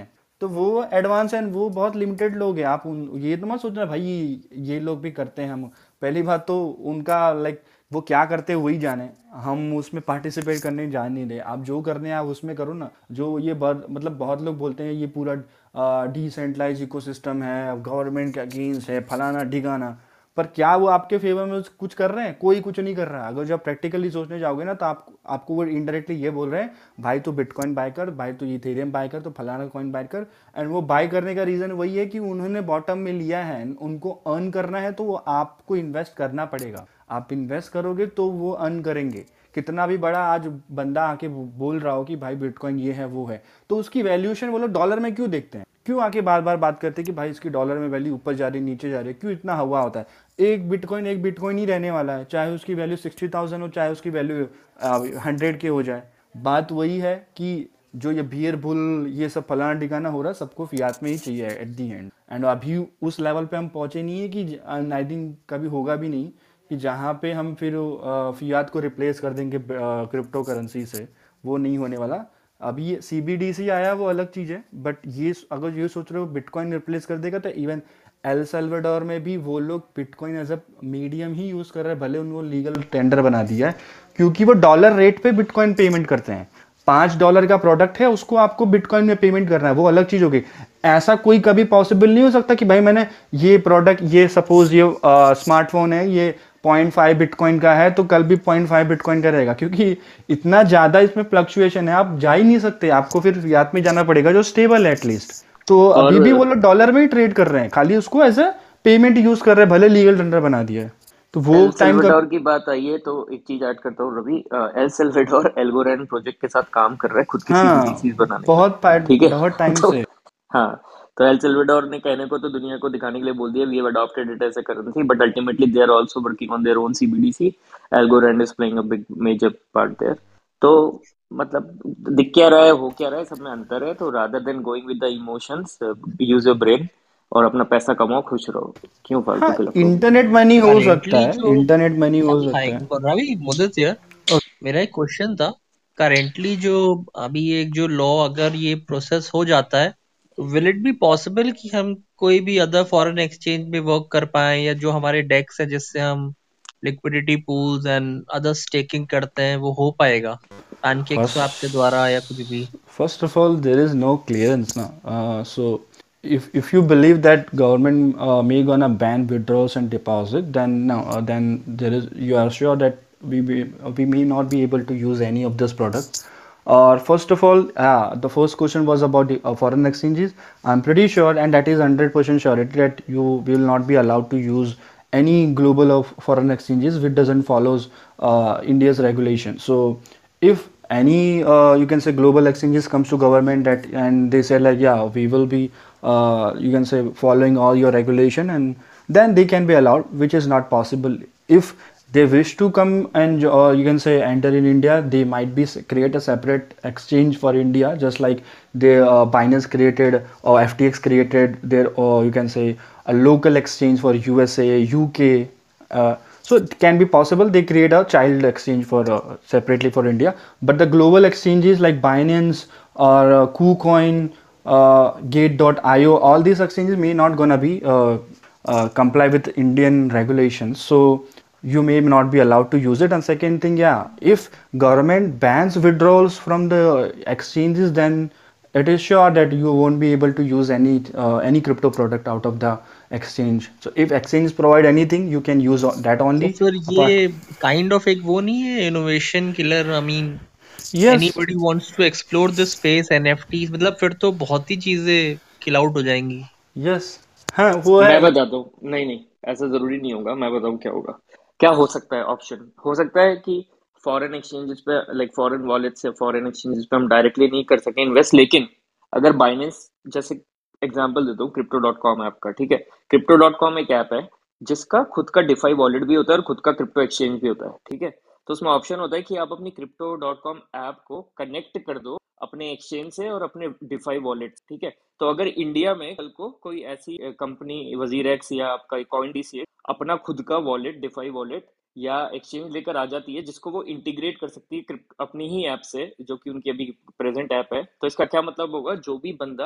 तो वो एडवांस एंड वो बहुत लिमिटेड लोग हैं। आप उन ये तो मत सोचना भाई ये लोग भी करते हैं। हम पहली बात तो उनका लाइक वो क्या करते हैं वही जाने, हम उसमें पार्टिसिपेट करने जा नहीं रहे। आप जो करने हैं आप उसमें करो ना। जो ये बहुत मतलब बहुत लोग बोलते हैं ये पूरा डिसेंट्रलाइज इकोसिस्टम है, गवर्नमेंट के अगेंस्ट है, फलाना ढिगाना, पर क्या वो आपके फेवर में कुछ कर रहे हैं? कोई कुछ नहीं कर रहा है। अगर जब प्रैक्टिकली सोचने जाओगे ना तो आप आपको वो इनडायरेक्टली ये बोल रहे हैं भाई तो बिटकॉइन बाय कर, भाई तो इथेरियम बाय कर, तो फलाना कॉइन बाय कर। एंड वो बाय करने का रीज़न वही है कि उन्होंने बॉटम में लिया है, उनको अर्न करना है, तो वो आपको इन्वेस्ट करना पड़ेगा। आप इन्वेस्ट करोगे तो वो अर्न करेंगे। कितना भी बड़ा आज बंदा आके बोल रहा हो कि भाई बिटकॉइन ये है वो है, तो उसकी वैल्यूएशन वो लोग डॉलर में क्यों देखते हैं? क्यों आके बार बार बात करते हैं कि भाई इसकी डॉलर में वैल्यू ऊपर जा रही है नीचे जा रही है? क्यों इतना हवा होता है? एक बिटकॉइन एक बिटकॉइन ही रहने वाला है, चाहे उसकी वैल्यू सिक्सटी थाउजेंड हो, चाहे उसकी वैल्यू हंड्रेड के हो जाए। बात वही है कि जो ये बियर बुल ये सब फलाना ठिकाना हो रहा है, सबको फियात में ही चाहिए एट दी एंड। एंड अभी उस लेवल पे हम पहुंचे नहीं है कि आई थिंक कभी होगा भी नहीं कि जहाँ पे हम फिर फियात को रिप्लेस कर देंगे क्रिप्टो करेंसी से। वो नहीं होने वाला। अभी ये सी बी डी सी आया वो अलग चीज़ है, बट ये अगर ये सोच रहे हो बिटकॉइन रिप्लेस कर देगा, तो इवन एल सल्वाडोर में भी वो लोग बिटकॉइन एज अ मीडियम ही यूज़ कर रहे हैं। भले उनको लीगल टेंडर बना दिया है, क्योंकि वो डॉलर रेट पे बिटकॉइन पेमेंट करते हैं। पाँच डॉलर का प्रोडक्ट है, उसको आपको बिटकॉइन में पेमेंट करना है, वो अलग चीज़ होगी। ऐसा कोई कभी पॉसिबल नहीं हो सकता कि भाई मैंने ये प्रोडक्ट, ये सपोज ये स्मार्टफोन है, ये पॉइंट फाइव बिटकॉइन का है, तो कल भी पॉइंट फाइव बिटकॉइन का रहेगा, क्योंकि इतना ज़्यादा इसमें फ्लक्चुएशन है। आप जा ही नहीं सकते, आपको फिर फियात में जाना पड़ेगा जो स्टेबल है एटलीस्ट। तो अभी भी वो लोग डॉलर में ही ट्रेड कर रहे हैं, खाली उसको एज अ पेमेंट यूज कर रहे हैं, भले लीगल टेंडर बना दिया है। तो वो एल टाइम का सल्वाडोर की बात आई है तो एक चीज ऐड करता हूँ Ravi. El Salvador Algorand project के साथ काम कर रहा है खुद की हाँ सीबीडीसीज बनाने का, बहुत पार्ट ठीक है। बहुत टाइम तो से। हाँ, तो एल सल्वाडोर ने कहने को तो दुनिया को दिखाने के लिए बोल दिया we have adopted it as a currency, but ultimately they are also working on their own CBDC. Algorand is playing a big major part there. तो मतलब दिख क्या रहा है हो क्या रहा है सब में अंतर है। तो rather than going with the emotions, use your brain और अपना पैसा कमाओ, खुश रहो। क्यों फालतू हाँ के लफड़ों में? इंटरनेट मनी हो सकता करेंटली है, जो इंटरनेट मनी हो हाय सकता है। रवि मुदत यार, मेरा एक क्वेश्चन था। करेंटली जो अभी एक जो लॉ अगर ये प्रोसेस हो जाता है, विल इट बी पॉसिबल कि हम कोई भी अदर फॉरेन एक्सचेंज में वर्क कर पाए, या जो हमारे डेक्स है जिससे हम liquidity pools and other staking करते हैं वो हो पाएगा पैनकेक स्वैप के द्वारा या कुछ भी? First of all, there is no clearance now. Uh, so, if if you believe that government uh, may gonna ban withdrawals and deposit, then no, uh, then there is you are sure that we be, we may not be able to use any of this product. Or first of all, uh, the first question was about the uh, foreign exchanges. I'm pretty sure, and that is hundred percent surety that you will not be allowed to use any global of foreign exchanges which doesn't follows uh, India's regulation. So if any uh, you can say global exchanges comes to government that and they say like yeah we will be uh, you can say following all your regulation, and then they can be allowed, which is not possible. If they wish to come and uh, you can say enter in India, they might be create a separate exchange for India, just like they uh, Binance created or F T X created their or you can say a local exchange for U S A, U K. uh, so it can be possible they create a child exchange for uh, separately for India, but the global exchanges like Binance or uh, KuCoin, uh, gate dot i o, all these exchanges may not gonna be uh, uh, comply with Indian regulations, so you may not be allowed to use it. And second thing, yeah, if government bans withdrawals from the exchanges, then it is sure that you won't be able to use any uh, any crypto product out of the exchange. So if exchange provide anything, you can use that तो only. फिर Apart, ये kind of एक वो नहीं है innovation killer? I mean yes, anybody wants to explore this space NFTs, मतलब फिर तो बहुत ही चीजें किल आउट हो जाएंगी। yes, हाँ वो है। मैं बताता हूँ, नहीं नहीं ऐसा जरूरी नहीं होगा। मैं बताऊँ क्या होगा, क्या हो सकता है। ऑप्शन हो सकता है कि फॉरेन एक्सचेंजेस पे लाइक फॉरेन वॉलेट्स या फॉरेन एक्सचेंजेस पे हम डायरेक्टली नहीं कर सकें इन्वेस्ट, लेकिन अगर बाइनेंस जैसे एग्जांपल देता हूँ क्रिप्टो डॉट कॉम ऐप का, ठीक है। क्रिप्टो डॉट कॉम एक ऐप है जिसका खुद का डिफाई वॉलेट भी होता है और खुद का क्रिप्टो एक्सचेंज भी होता है, ठीक है। तो उसमें ऑप्शन होता है कि आप अपनी क्रिप्टो डॉट कॉम ऐप को कनेक्ट कर दो अपने एक्सचेंज से और अपने डिफाई वॉलेट, ठीक है। तो अगर इंडिया में कल को कोई ऐसी कंपनी वजीर एक्स या आपका कॉइन डी सी अपना खुद का वॉलेट डिफाई वॉलेट या एक्सचेंज लेकर आ जाती है जिसको वो इंटीग्रेट कर सकती है अपनी ही ऐप से, जो कि उनकी अभी प्रेजेंट ऐप है, तो इसका क्या मतलब होगा, जो भी बंदा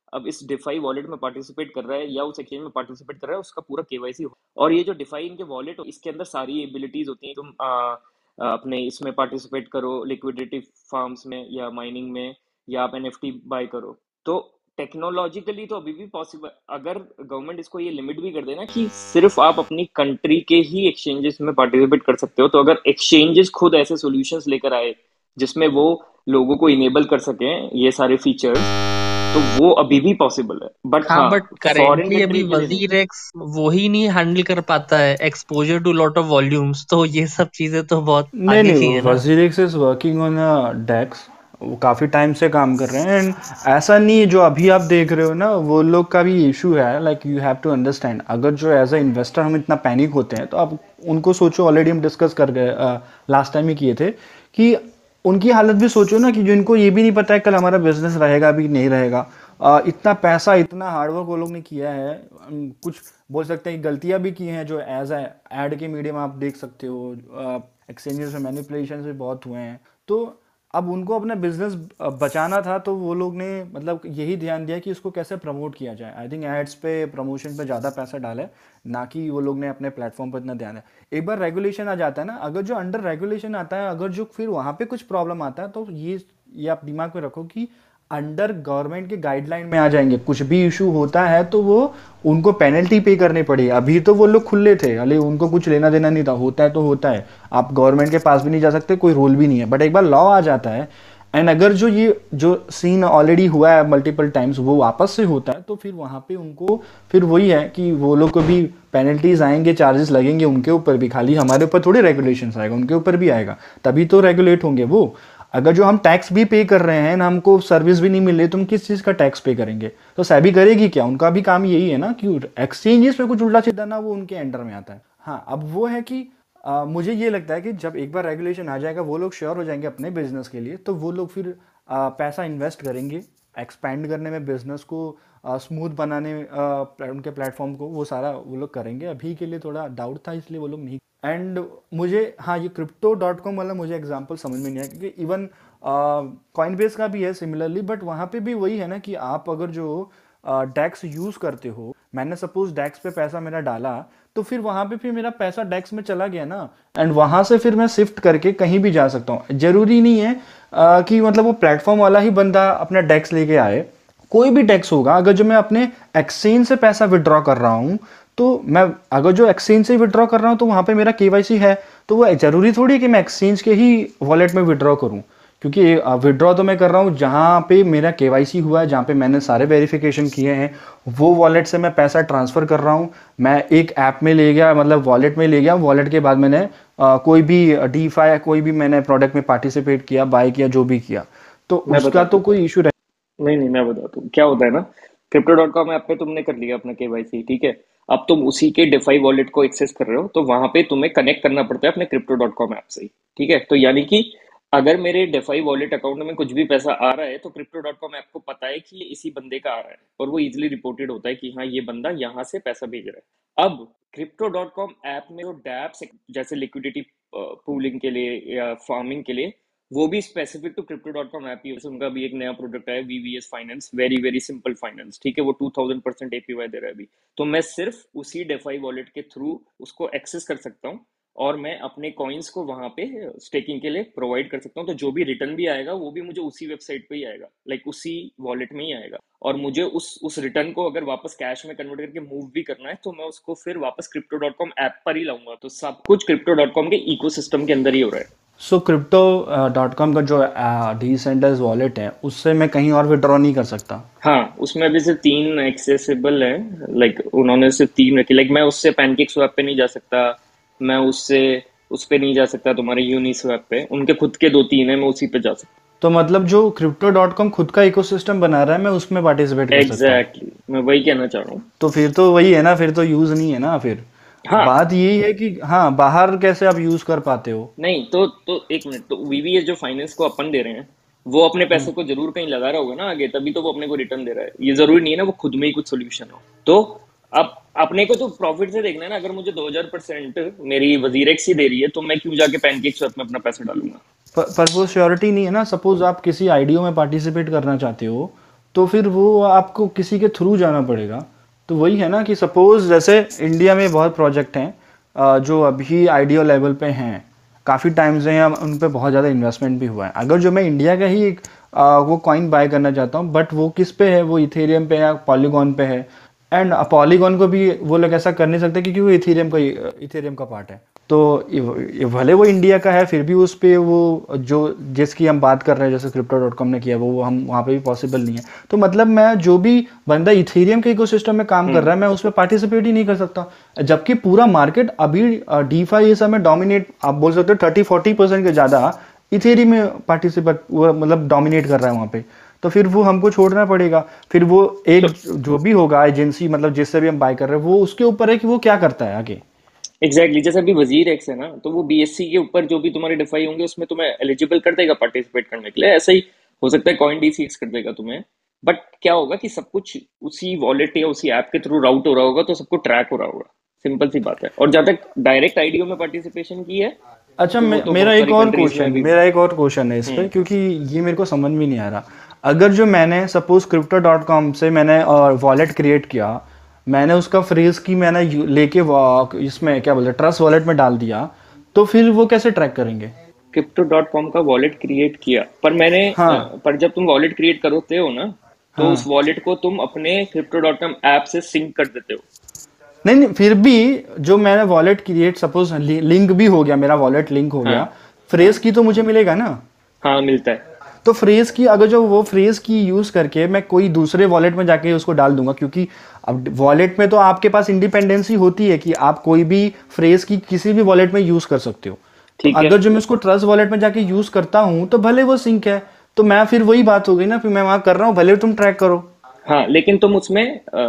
अब इस डिफाई वॉलेट में पार्टिसिपेट कर रहा है या उस एक्सचेंज में पार्टिसिपेट कर रहा है, उसका पूरा केवाईसी हो। और ये जो डिफाई इनके वॉलेट, इसके अंदर सारी एबिलिटीज होती हैं। तुम आ, आ, अपने इसमें पार्टिसिपेट करो लिक्विडिटी फार्म्स में या माइनिंग में, या आप एनएफटी बाय करो। तो टेक्नोलॉजिकली तो अभी भी पॉसिबल, अगर गवर्नमेंट इसको ये लिमिट भी कर देना कि सिर्फ आप अपनी कंट्री के ही एक्सचेंजेस में पार्टिसिपेट कर सकते हो, तो अगर एक्सचेंजेस खुद ऐसे सॉल्यूशंस लेकर आए जिसमें वो लोगों को इनेबल कर सकें ये सारे फीचर्स, तो वो अभी भी पॉसिबल है। बट हाँ हाँ, बट फॉरेन करेंटली अभी कंट्री के लिए नहीं। वजीर एक्स वही नहीं हैंडल कर पाता है, exposure to lot of volumes, तो ये सब चीजें तो बहुत नहीं आगे की नहीं है ना। WazirX is working on a DEX, वो काफ़ी टाइम से काम कर रहे हैं। एंड ऐसा नहीं है जो अभी आप देख रहे हो ना, वो लोग का भी इशू है। Like you have to understand, अगर जो एज अ इन्वेस्टर हम इतना पैनिक होते हैं तो आप उनको सोचो, ऑलरेडी हम डिस्कस कर गए लास्ट टाइम ही किए थे, कि उनकी हालत भी सोचो ना, कि जिनको ये भी नहीं पता है कल हमारा बिजनेस रहेगा भी नहीं रहेगा। uh, इतना पैसा इतना हार्डवर्क वो लोग ने किया है। um, कुछ बोल सकते हैं गलतियां भी की हैं जो एज ए एड के मीडियम आप देख सकते हो, एक्सचेंजेस में मैनिपुलेशन भी बहुत हुए हैं। तो अब उनको अपना बिजनेस बचाना था, तो वो लोग ने मतलब यही ध्यान दिया कि इसको कैसे प्रमोट किया जाए। आई थिंक एड्स पे प्रमोशन पे ज़्यादा पैसा डाला है, ना कि वो लोग ने अपने प्लेटफॉर्म पर इतना ध्यान है। एक बार रेगुलेशन आ जाता है ना, अगर जो अंडर रेगुलेशन आता है, अगर जो फिर वहाँ पे कुछ प्रॉब्लम आता है, तो ये ये आप दिमाग में रखो कि अंडर गवर्नमेंट के गाइडलाइन में आ जाएंगे। कुछ भी इशू होता है तो वो उनको पेनल्टी पे करनी पड़ेगी। अभी तो वो लोग खुले थे, अरे उनको कुछ लेना देना नहीं था, होता है तो होता है, आप गवर्नमेंट के पास भी नहीं जा सकते, कोई रूल भी नहीं है। बट एक बार लॉ आ जाता है, एंड अगर जो ये जो सीन ऑलरेडी हुआ है मल्टीपल टाइम्स वो वापस से होता है, तो फिर वहाँ पे उनको फिर वही है कि वो लोग को भी पेनल्टीज आएंगे, चार्जेस लगेंगे उनके ऊपर भी। खाली हमारे ऊपर थोड़ी रेगुलेशंस आएगा, उनके ऊपर भी आएगा, तभी तो रेगुलेट होंगे वो। अगर जो हम टैक्स भी पे कर रहे हैं ना, हमको सर्विस भी नहीं मिल रही, तो हम किस चीज़ का टैक्स पे करेंगे? तो सेबी करेगी क्या? उनका भी काम यही है ना कि एक्सचेंजेस पे कुछ उल्टा सीधा ना, वो उनके अंडर में आता है। हाँ, अब वो है कि आ, मुझे ये लगता है कि जब एक बार रेगुलेशन आ जाएगा, वो लोग श्योर हो जाएंगे अपने बिजनेस के लिए, तो वो लोग फिर आ, पैसा इन्वेस्ट करेंगे एक्सपैंड करने में, बिजनेस को स्मूथ बनाने में, आ, उनके प्लेटफॉर्म को, वो सारा वो लोग करेंगे। अभी के लिए थोड़ा डाउट था, इसलिए वो लोग नहीं। एंड मुझे हाँ, ये क्रिप्टो डॉट कॉम वाला मुझे एग्जांपल समझ में नहीं आया, क्योंकि इवन कॉइनबेस का भी है सिमिलरली, बट वहाँ पे भी वही है ना कि आप अगर जो डेक्स यूज़ करते हो, मैंने सपोज डेक्स पे पैसा मेरा डाला, तो फिर वहाँ पे फिर मेरा पैसा डेक्स में चला गया ना, एंड वहाँ से फिर मैं शिफ्ट करके कहीं भी जा सकता हूँ। जरूरी नहीं है आ, कि मतलब वो प्लेटफॉर्म वाला ही बंदा अपना डेक्स लेके आए, कोई भी डेक्स होगा। अगर जो मैं अपने एक्सचेंज से पैसा विड्रॉ कर रहा हूँ, तो मैं अगर जो एक्सचेंज से विड्रॉ कर रहा हूँ, तो वहाँ पे मेरा केवाईसी है, तो वो जरूरी थोड़ी है कि मैं एक्सचेंज के ही वॉलेट में विड्रॉ करूँ, क्योंकि विड्रॉ तो मैं कर रहा हूँ जहाँ पे मेरा केवाईसी हुआ है, जहाँ पे मैंने सारे वेरिफिकेशन किए हैं, वो वॉलेट से मैं पैसा ट्रांसफ़र कर रहा हूँ। मैं एक ऐप में ले गया, मतलब वॉलेट में ले गया, वॉलेट के बाद मैंने आ, कोई भी डीफाई कोई भी मैंने प्रोडक्ट में पार्टिसिपेट किया, बाय किया, जो भी किया, तो मैं उसका बता तो कोई इशू रहे। नहीं नहीं मैं बताता हूँ क्या होता है ना। क्रिप्टो डॉट कॉम ऐप पे तुमने कर लिया अपना केवाईसी, ठीक है। अब तुम उसी के डिफाई वॉलेट को एक्सेस कर रहे हो, तो वहां पे तुम्हें कनेक्ट करना पड़ता है अपने क्रिप्टो डॉट कॉम ऐप से ही, ठीक है। तो यानी कि अगर मेरे डिफाई वॉलेट अकाउंट में कुछ भी पैसा आ रहा है, तो क्रिप्टो डॉट कॉम ऐप को पता है कि ये इसी बंदे का आ रहा है, और वो इजिली रिपोर्टेड होता है कि हाँ ये बंदा यहाँ से पैसा भेज रहा है। अब क्रिप्टो डॉट कॉम ऐप में जो डैप्स जैसे लिक्विडिटी पूलिंग के लिए या फार्मिंग के लिए, वो भी specific to crypto dot com app ही है। उनका भी एक नया प्रोडक्ट है, VVS finance, very very simple finance, ठीक है। वो टू थाउजेंड परसेंट एपीवाई दे रहा है अभी। तो मैं सिर्फ उसी डेफाई वॉलेट के थ्रू उसको एक्सेस कर सकता हूँ, और मैं अपने कॉइन्स को वहां पे स्टेकिंग के लिए प्रोवाइड कर सकता हूँ। तो जो भी रिटर्न भी आएगा, वो भी मुझे उसी वेबसाइट पे ही आएगा, लाइक उसी वॉलेट में ही आएगा। और मुझे उस उस रिटर्न को अगर वापस कैश में कन्वर्ट करके मूव भी करना है, तो मैं उसको फिर वापस क्रिप्टो डॉट कॉम ऐप पर ही लाऊंगा। तो सब कुछ क्रिप्टो डॉट कॉम के इकोसिस्टम के अंदर ही हो रहा है। सो क्रिप्टो डॉट कॉम का जो डिसेंट्रलाइज्ड वॉलेट है, उससे मैं कहीं और विड्रॉ नहीं कर सकता? हाँ, उसमें अभी सिर्फ तीन एक्सेसिबल है, लाइक उन्होंने सिर्फ तीन रखी। लाइक मैं उससे पैनकेक स्वैप पे नहीं जा सकता, मैं उससे उस पे नहीं जा सकता तुम्हारे यूनिस्वैप पे, उनके खुद के दो तीन है, मैं उसी पे जा सकता। तो मतलब जो क्रिप्टो डॉट कॉम खुद का इकोसिस्टम बना रहा है, मैं उसमें पार्टिसिपेट कर सकता हूँ? एग्जैक्टली, मैं वही कहना चाह रहा हूँ। तो फिर तो वही है ना, फिर तो यूज नहीं है ना। फिर हाँ, बात यही है कि हाँ, बाहर कैसे आप यूज कर पाते हो? नहीं तो तो एक मिनट, तो वीवीएस जो फाइनेंस को अपन दे रहे हैं, वो अपने पैसे को जरूर कहीं लगा रहा होगा ना आगे, तभी तो वो अपने को रिटर्न दे रहा है। ये जरूरी नहीं है ना वो खुद में ही कुछ सोल्यूशन हो। तो अब अपने को तो प्रॉफिट से देखना है ना। अगर मुझे दो हज़ार परसेंट मेरी वजीरेक्स ही दे रही है, तो मैं क्यों जाके पैनकेक स्वैप में अपना पैसा डालूंगा? पर, पर वो श्योरिटी नहीं है ना। सपोज आप किसी आईडीओ में पार्टिसिपेट करना चाहते हो, तो फिर वो आपको किसी के थ्रू जाना पड़ेगा। तो वही है ना कि सपोज जैसे इंडिया में बहुत प्रोजेक्ट हैं अ, जो अभी आइडिया लेवल पे हैं, काफ़ी टाइम से हैं, उन पे बहुत ज़्यादा इन्वेस्टमेंट भी हुआ है। अगर जो मैं इंडिया का ही एक अ, वो कॉइन बाय करना चाहता हूँ, बट वो किस पे है, वो इथेरियम पे या पॉलीगॉन पे है, एंड पॉलीगॉन को भी वो लोग ऐसा कर नहीं सकते क्योंकि वो इथेरियम का इथेरियम का पार्ट है। तो ये- ये भले वो इंडिया का है, फिर भी उस पे वो जो जिसकी हम बात कर रहे हैं जैसे क्रिप्टो डॉट कॉम ने किया, वो वो हम वहाँ पे भी पॉसिबल नहीं है। तो मतलब मैं जो भी बंदा इथेरियम के इकोसिस्टम में काम कर रहा है, मैं उसमें पार्टिसिपेट ही नहीं कर सकता, जबकि पूरा मार्केट अभी डीफाई ये सब में डोमिनेट, आप बोल सकते हो थर्टी फोर्टी परसेंट के ज़्यादा इथेरी में पार्टिसिपेट मतलब डोमिनेट कर रहा है वहाँ पे। तो फिर वो हमको छोड़ना पड़ेगा। फिर वो एक जो भी होगा एजेंसी, मतलब जिससे भी हम बाय कर रहे हैं, वो उसके ऊपर है कि वो क्या करता है आगे। एग्जैक्टली exactly, जैसे अभी वजीर एक्स है ना, तो वो बीएससी के ऊपर जो भी तुम्हारे डिफाई होंगे उसमें तुम्हें एलिजिबल कर देगा पार्टिसिपेट करने के लिए। ऐसा ही हो सकता है कॉइन डी सी एक्स कर देगा तुम्हें, बट क्या होगा कि सब कुछ उसी वॉलेट या उसी ऐप के थ्रू राउट हो रहा होगा, तो सबको ट्रैक हो रहा होगा। सिंपल सी बात है। और जहाँ तक डायरेक्ट आईडीओ में पार्टिसिपेशन की है, अच्छा, तो वो मे, तो मेरा बहुत एक सारी और कंट्रीज में क्वेश्चन भी। मेरा एक और क्वेश्चन है इस पे, हम्म क्योंकि ये मेरे को समझ में नहीं आ रहा। अगर जो मैंने सपोज क्रिप्टो डॉट कॉम से मैंने और वॉलेट क्रिएट किया, मैंने उसका फ्रेज की मैंने यू- लेके वा- इसमें क्या बोलते हैं ट्रस्ट वॉलेट में डाल दिया, तो फिर वो कैसे ट्रैक करेंगे? क्रिप्टो डॉट कॉम का वॉलेट क्रिएट किया, पर मैंने अ, हाँ पर जब तुम वॉलेट क्रिएट करते हो ना, तो उस हाँ। वॉलेट को तुम अपने क्रिप्टो डॉट कॉम ऐप से सिंक कर देते हो। नहीं नहीं, फिर भी जो मैंने वॉलेट क्रिएट सपोज लिंक भी हो गया, मेरा वॉलेट लिंक हो हाँ गया, फ्रेज हाँ की तो मुझे मिलेगा ना। हाँ, मिलता है। तो फ्रेज की अगर जो वो फ्रेज की यूज करके मैं कोई दूसरे वॉलेट में जाके उसको डाल दूंगा, क्योंकि अब वॉलेट में तो आपके पास इंडिपेंडेंसी होती है कि आप कोई भी फ्रेज की किसी भी वॉलेट में यूज कर सकते हो। तो ठीक है। अगर जो मैं उसको ट्रस्ट वॉलेट में जाके यूज करता हूं, तो भले वो सिंक है, तो मैं फिर वही बात हो गई ना, फिर मैं वहां कर रहा हूं, भले तुम ट्रैक करो। हाँ, लेकिन तुम उसमें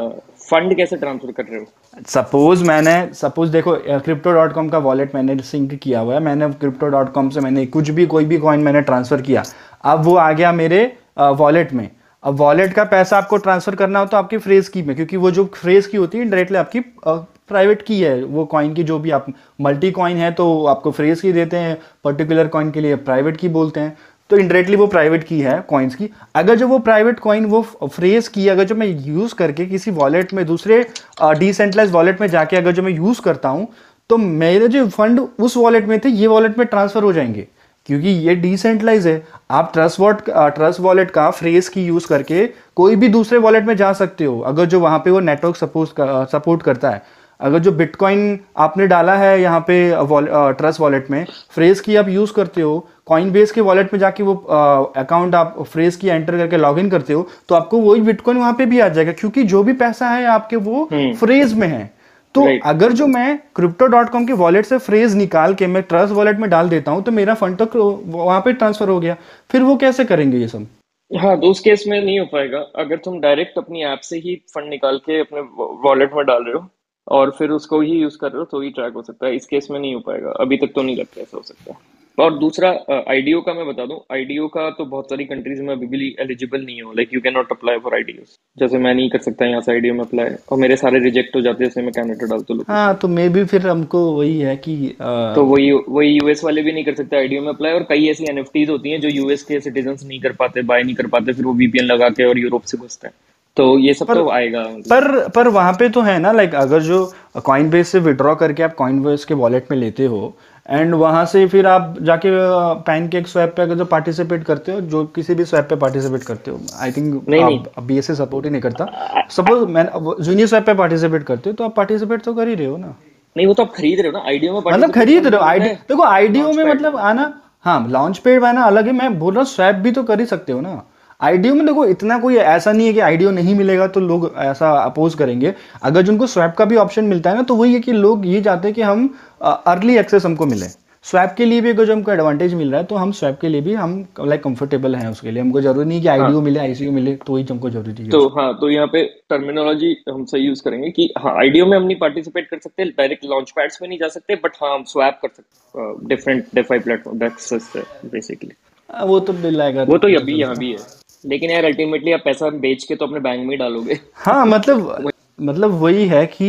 फंड कैसे ट्रांसफर कर रहे हो? सपोज मैंने सपोज देखो क्रिप्टो डॉट कॉम का वॉलेट मैंने सिंक किया हुआ है, मैंने क्रिप्टो डॉट कॉम से मैंने कुछ भी कोई भी कॉइन मैंने ट्रांसफर किया, अब वो आ गया मेरे वॉलेट में। अब वॉलेट का पैसा आपको ट्रांसफर करना हो तो आपकी फ्रेज की में, क्योंकि वो जो फ्रेज की होती है डायरेक्टली आपकी प्राइवेट की है, वो कॉइन की जो भी आप मल्टी कॉइन है तो आपको फ्रेज की देते हैं, पर्टिकुलर कॉइन के लिए प्राइवेट की बोलते हैं, तो इनडायरेक्टली वो प्राइवेट की है कॉइन्स की। अगर जो वो प्राइवेट कॉइन वो फ्रेज की अगर जो मैं यूज करके किसी वॉलेट में दूसरे डिसेंट्रलाइज वॉलेट में जाके अगर जो मैं यूज करता हूं, तो मेरे जो फंड उस वॉलेट में थे ये वॉलेट में ट्रांसफर हो जाएंगे, क्योंकि ये डिसेंट्रलाइज है। आप ट्रस्ट वॉट ट्रस्ट वॉलेट का फ्रेज की यूज करके कोई भी दूसरे वॉलेट में जा सकते हो, अगर जो वहां पे वो नेटवर्क सपोर्ट सपोर्ट करता है। अगर जो बिटकॉइन आपने डाला है यहाँ पे ट्रस्ट वॉलेट में, फ्रेज की आप यूज करते हो, कॉइन बेस के वॉलेट में जाके वो अकाउंट आप फ्रेज की एंटर करके लॉग इन करते हो, तो आपको वही बिटकॉइन वहां पे भी आ जाएगा, क्योंकि जो भी पैसा है आपके वो हम्म फ्रेज में है। तो राइट। अगर जो मैं क्रिप्टो डॉट कॉम के वॉलेट से फ्रेज निकाल के मैं ट्रस्ट वॉलेट में डाल देता हूं, तो मेरा फंड तो वहां पे ट्रांसफर हो गया। फिर वो कैसे करेंगे ये सब? हाँ, तो उस केस में नहीं हो पाएगा। अगर तुम डायरेक्ट अपनी ऐप से ही फंड निकाल के अपने वॉलेट में डाल रहे हो और फिर उसको ही यूज कर रहे हो, तो ही ट्रैक हो सकता है। इस केस में नहीं हो पाएगा, अभी तक तो नहीं लगता ऐसा हो सकता है। और दूसरा आईडीओ का मैं बता दूं, आईडीओ का तो बहुत सारी कंट्रीज में अभी भी एलिजिबल नहीं हो, like you can not apply for IDO. जैसे मैं नहीं कर सकता यहाँ से आईडीओ में अप्लाई, और मेरे सारे रिजेक्ट हो जाते हैं जैसे मैं कैनेडा डालता हूँ। हाँ, तो मे भी फिर हमको वही है कि आ, तो वही वही यूएस वाले भी नहीं कर सकते आईडीओ में अप्लाई। और कई ऐसी एनएफटीज होती हैं जो यूएस के सिटीजन नहीं कर पाते, बाय नहीं कर पाते, फिर वो वीपीएन लगा के और यूरोप से घुसते हैं। तो ये सब पर तो आएगा मतलब। पर पर वहां पे तो है ना, लाइक अगर जो कॉइन बेस से विड्रॉ करके आप कॉइन बेस के वॉलेट में लेते हो, एंड वहां से फिर आप जाके पैनकेक स्वैप पे अगर जो पार्टिसिपेट करते हो, जो किसी भी स्वैप पे पार्टिसिपेट करते हो, आई थिंक नहीं नहीं, आप बीएसए सपोर्ट ही नहीं करता, सपोज मैं जूनियर स्वैप पे पार्टिसिपेट करते हो, तो आप पार्टिसिपेट तो कर ही रहे हो ना। नहीं वो तो आप खरीद रहे हो ना आईडीओ में, मतलब participate खरीद करने रहे हो के आईडी, लिए देखो आईडीओ लॉन्च में पैड। मतलब आना, हाँ लॉन्च पेड आना अलग है, मैं बोल रहा हूँ स्वैप भी तो कर ही सकते हो ना। आईडीओ में देखो इतना कोई ऐसा नहीं है कि आईडीओ नहीं मिलेगा तो लोग ऐसा अपोज करेंगे। अगर जिनको स्वैप का भी ऑप्शन मिलता है ना, तो वही है कि लोग ये चाहते हैं कि हम अर्ली एक्सेस हमको मिले। स्वैप के लिए भी अगर जो हमको एडवांटेज मिल रहा है, तो हम स्वैप के लिए भी हम लाइक कंफर्टेबल हैं उसके लिए। हमको जरूरी नहीं कि हाँ आईडीओ मिले आईसीयू मिले तो ही हमको जरूरी है। तो हाँ, तो यहाँ पे टर्मिनोलॉजी हम सही यूज करेंगे कि हाँ आईडीओ में हम नहीं पार्टिसिपेट कर सकते, डायरेक्ट लॉन्च पैड्स में नहीं जा सकते, बट हाँ हम स्वैप कर सकते डिफरेंट डेफाई प्लेटफॉर्म डेक्सेस से बेसिकली। हाँ, वो तो बिल आएगा वो तो पता अभी यहाँ चलता। भी है, लेकिन यार अल्टीमेटली आप पैसा बेच के तो अपने बैंक में ही डालोगे। हाँ मतलब मतलब वही है कि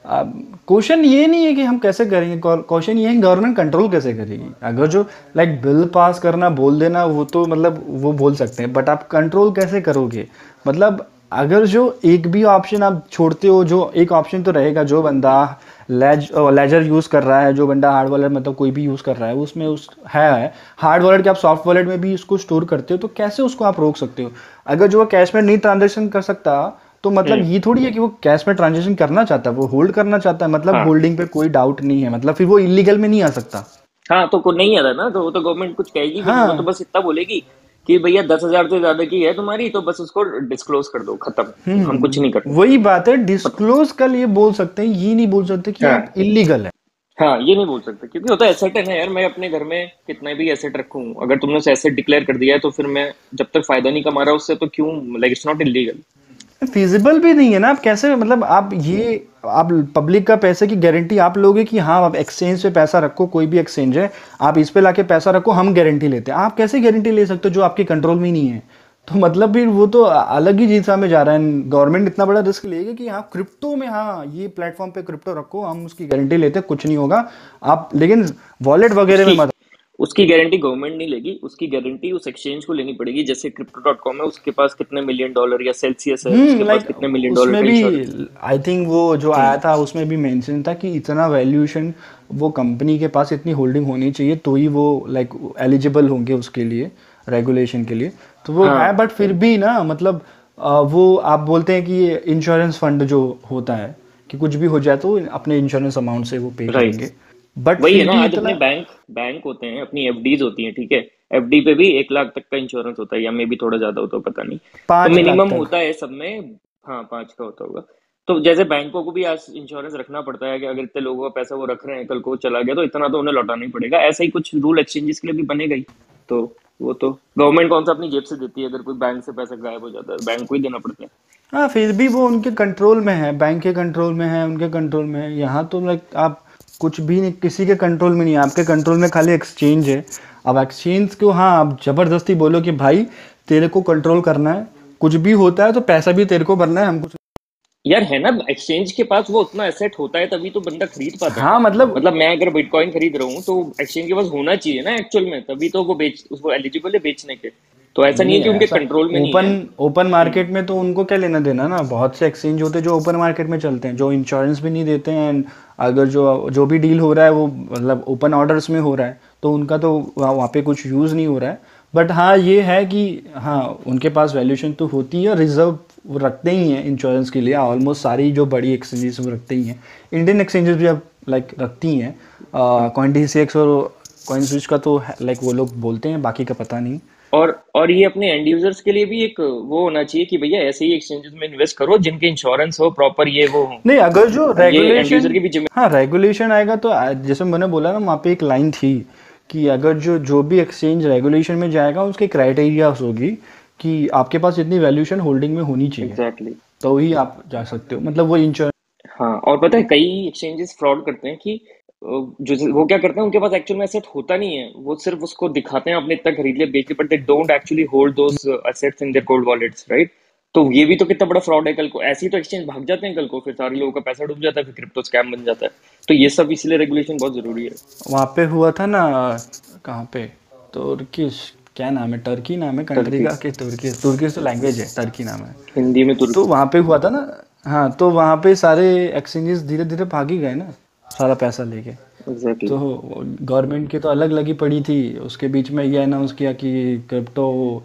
क्वेश्चन ये नहीं है कि हम कैसे करेंगे, क्वेश्चन ये है गवर्नमेंट कंट्रोल कैसे करेगी। अगर जो लाइक बिल पास करना बोल देना वो तो मतलब वो बोल सकते हैं, बट आप कंट्रोल कैसे करोगे। मतलब अगर जो एक भी ऑप्शन आप छोड़ते हो, जो एक ऑप्शन तो रहेगा, जो बंदा लेज लेजर यूज़ कर रहा है, जो बंदा हार्ड वॉलेट मतलब कोई भी यूज़ कर रहा है उसमें उस है हार्ड वॉलेट के आप सॉफ्ट वॉलेट में भी इसको स्टोर करते हो, तो कैसे उसको आप रोक सकते हो। अगर जो कैश में नहीं ट्रांजेक्शन कर सकता तो मतलब ये थोड़ी है कि वो कैश में ट्रांजेक्शन करना चाहता है, वो होल्ड करना चाहता है, मतलब हाँ होल्डिंग पे कोई डाउट नहीं है, मतलब फिर वो इलीगल में नहीं आ सकता। हाँ तो को नहीं आता ना, तो वो तो गवर्नमेंट कुछ कहेगी भी नहीं, वो तो हाँ बस इतना बोलेगी कि भैया दस हजार से ज्यादा की है तुम्हारी तो बस उसको डिस्क्लोज कर दो, खत्म, हम कुछ नहीं हम्म करते। वही बात है, डिस्क्लोज कल ये बोल सकते हैं, ये नहीं बोल सकते कि हाँ आप इलीगल है। हाँ ये नहीं बोल सकते, क्योंकि होता है एसेट है ना यार, मैं अपने घर में कितना भी एसेट रखूं, अगर तुमने उसे एसेट डिक्लेयर कर दिया है तो फिर मैं जब तक फायदा नहीं कमा रहा उससे तो क्यों, like it's not illegal. Feasible भी नहीं है ना, आप कैसे मतलब आप ये आप पब्लिक का पैसे की गारंटी आप लोगे कि हाँ आप एक्सचेंज पे पैसा रखो, कोई भी एक्सचेंज है आप इस पे लाके पैसा रखो, हम गारंटी लेते हैं। आप कैसे गारंटी ले सकते हो जो आपके कंट्रोल में ही नहीं है। तो मतलब फिर वो तो अलग ही दिशा में जा रहा है। गवर्नमेंट इतना बड़ा रिस्क लेगी कि हाँ क्रिप्टो में हाँ ये प्लेटफॉर्म पे क्रिप्टो रखो, हम उसकी गारंटी लेते हैं, कुछ नहीं होगा आप, लेकिन वॉलेट वगैरह में उसकी मत। उसकी गारंटी गवर्नमेंट नहीं लेगी, उसकी गारंटी उस एक्सचेंज को लेनी पड़ेगी। जैसे क्रिप्टो डॉट कॉम है, उसके पास कितने मिलियन डॉलर, या सेल्सियस है उसके हम्म पास लाइक कितने मिलियन डॉलर उसमें का भी इंश्योरेंस। आई थिंक वो जो आया था उसमें भी मेंशन था कि इतना वैल्यूएशन वो कंपनी के पास इतनी होल्डिंग होनी चाहिए तो ही वो लाइक एलिजिबल होंगे उसके लिए रेगुलेशन के लिए, तो वो हाँ है। बट फिर भी ना मतलब अ, वो आप बोलते हैं कि ये इंश्योरेंस फंड जो होता है कि कुछ भी हो जाए तो अपने इंश्योरेंस अमाउंट से वो पे राइट, करेंगे, बट वही है फिर ना, भी आज इतना अपने बैंक बैंक होते हैं, अपनी एफडीज होती हैं, ठीक है, एफडी पे भी एक लाख तक का इंश्योरेंस होता है, या मे भी थोड़ा ज्यादा हो तो पता नहीं, तो पाँच लाख मिनिमम तक। होता है सब में। हाँ पाँच का होता होगा। तो जैसे बैंकों को भी आज इंश्योरेंस रखना पड़ता है कि अगर इतने लोगों का पैसा वो रख रहे हैं, कल को चला गया तो इतना तो उन्हें लौटाना ही पड़ेगा। ऐसा ही कुछ रूल एक्सचेंजेस के लिए भी बनेगा ही। तो वो तो गवर्नमेंट कौन सा अपनी जेब से देती है, अगर कोई बैंक से पैसा गायब हो जाता है बैंक को ही देना पड़ता है। हाँ फिर भी वो उनके कंट्रोल में है, बैंक के कंट्रोल में है, उनके कंट्रोल में है। यहाँ तो लाइक आप कुछ भी नहीं, किसी के कंट्रोल में नहीं है, आपके कंट्रोल में खाली एक्सचेंज है। अब एक्सचेंज को हाँ आप जबरदस्ती बोलो कि भाई तेरे को कंट्रोल करना है, कुछ भी होता है तो पैसा भी तेरे को भरना है, हम कुछ यार है ना, एक्सचेंज के पास वो उतना एसेट होता है तभी तो बंदा खरीद पाता है। हाँ मतलब मतलब मैं अगर बिटकॉइन खरीद रहा हूँ तो एक्सचेंज के पास होना चाहिए ना एक्चुअल में, तभी तो वो बेच वो एलिजिबल है बेचने के। तो ऐसा नहीं नहीं है कि उनके ऐसा कंट्रोल में नहीं ओपन है। ओपन मार्केट में तो उनको क्या लेना देना ना। बहुत से एक्सचेंज होते हैं जो ओपन मार्केट में चलते हैं, जो इंश्योरेंस भी नहीं देते हैं, एंड अगर जो जो भी डील हो रहा है वो मतलब ओपन ऑर्डर्स में हो रहा है तो उनका तो वहाँ वहाँ पे कुछ यूज़ नहीं हो रहा है। बट हाँ ये है कि हाँ उनके पास वैल्यूएशन तो होती है, रिजर्व वो रखते ही हैं इंश्योरेंस के लिए। ऑलमोस्ट सारी जो बड़ी एक्सचेंजेस वो रखते ही हैं, इंडियन एक्सचेंजेस भी अब लाइक रखती हैं। कॉइनडीसीएक्स और कॉइनस्विच का तो लाइक वो लोग बोलते हैं, बाकी का पता नहीं। और और ये अपने एंड यूजर्स के लिए भी एक वो होना चाहिए कि भैया ऐसे ही एक्सचेंजेस में इन्वेस्ट करो जिनके इंश्योरेंस हो प्रॉपर, ये वो हो। नहीं अगर जो ये एंड यूजर रेगुलेशन की भी जिम्मे हाँ रेगुलेशन आएगा तो आ- जैसे मैंने बोला ना वहाँ पे एक लाइन थी कि अगर जो जो भी एक्सचेंज रेगुलेशन में जाएगा उसके क्राइटेरियाज होगी कि आपके पास इतनी वैल्यूएशन होल्डिंग में होनी चाहिए, एग्जैक्टली। तो ही आप जा सकते हो। मतलब वो इंश्योरेंस हाँ और पता है कई एक्सचेंजेस फ्रॉड करते हैं कि अ, जो वो क्या करते हैं, उनके पास एक्चुअल में एसेट होता नहीं है, वो सिर्फ उसको दिखाते हैं आपने इतना खरीद लिया बेच लिया, but they don't actually hold those assets in their cold wallets, right. तो ये भी तो कितना बड़ा फ्रॉड है। कल को ऐसे ही तो एक्सचेंज भाग जाते हैं, कल को फिर सारे लोगों का पैसा डूब जाता है, फिर क्रिप्टो स्कैम बन जाता है। तो ये सब इसलिए रेगुलेशन बहुत जरूरी है। वहाँ पे हुआ था ना, कहाँ पे, तुर्किश क्या नाम है, टर्की नाम है कंट्री का कि तुर्की तुर्की तो लैंग्वेज है, टर्की नाम है हिंदी में तुर्की। तो वहाँ पे हुआ था ना। हाँ तो वहाँ पे सारे एक्सचेंजेस धीरे धीरे भाग ही गए ना सारा पैसा लेके। एग्जैक्टली। तो गवर्नमेंट की तो अलग लगी पड़ी थी, उसके बीच में ये अनाउंस किया कि क्रिप्टो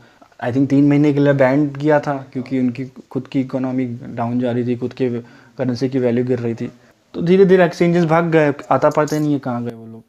आई थिंक तीन महीने के लिए बैन किया था क्योंकि उनकी खुद की इकोनॉमी डाउन जा रही थी, खुद के करेंसी की वैल्यू गिर रही थी। तो धीरे धीरे एक्सचेंजेस भाग गए, आता पता नहीं है कहाँ गए वो लोग।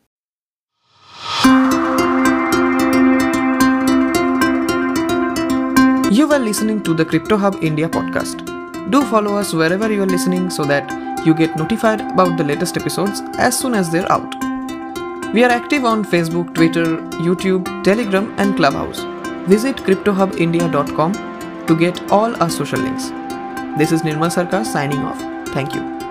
You were listening to the Crypto Hub India podcast. Do follow us wherever you are listening so that you get notified about the latest episodes as soon as they're out. We are active on Facebook, Twitter, YouTube, Telegram and Clubhouse. Visit crypto hub india dot com to get all our social links. This is Nirmal Sarkar signing off. Thank you.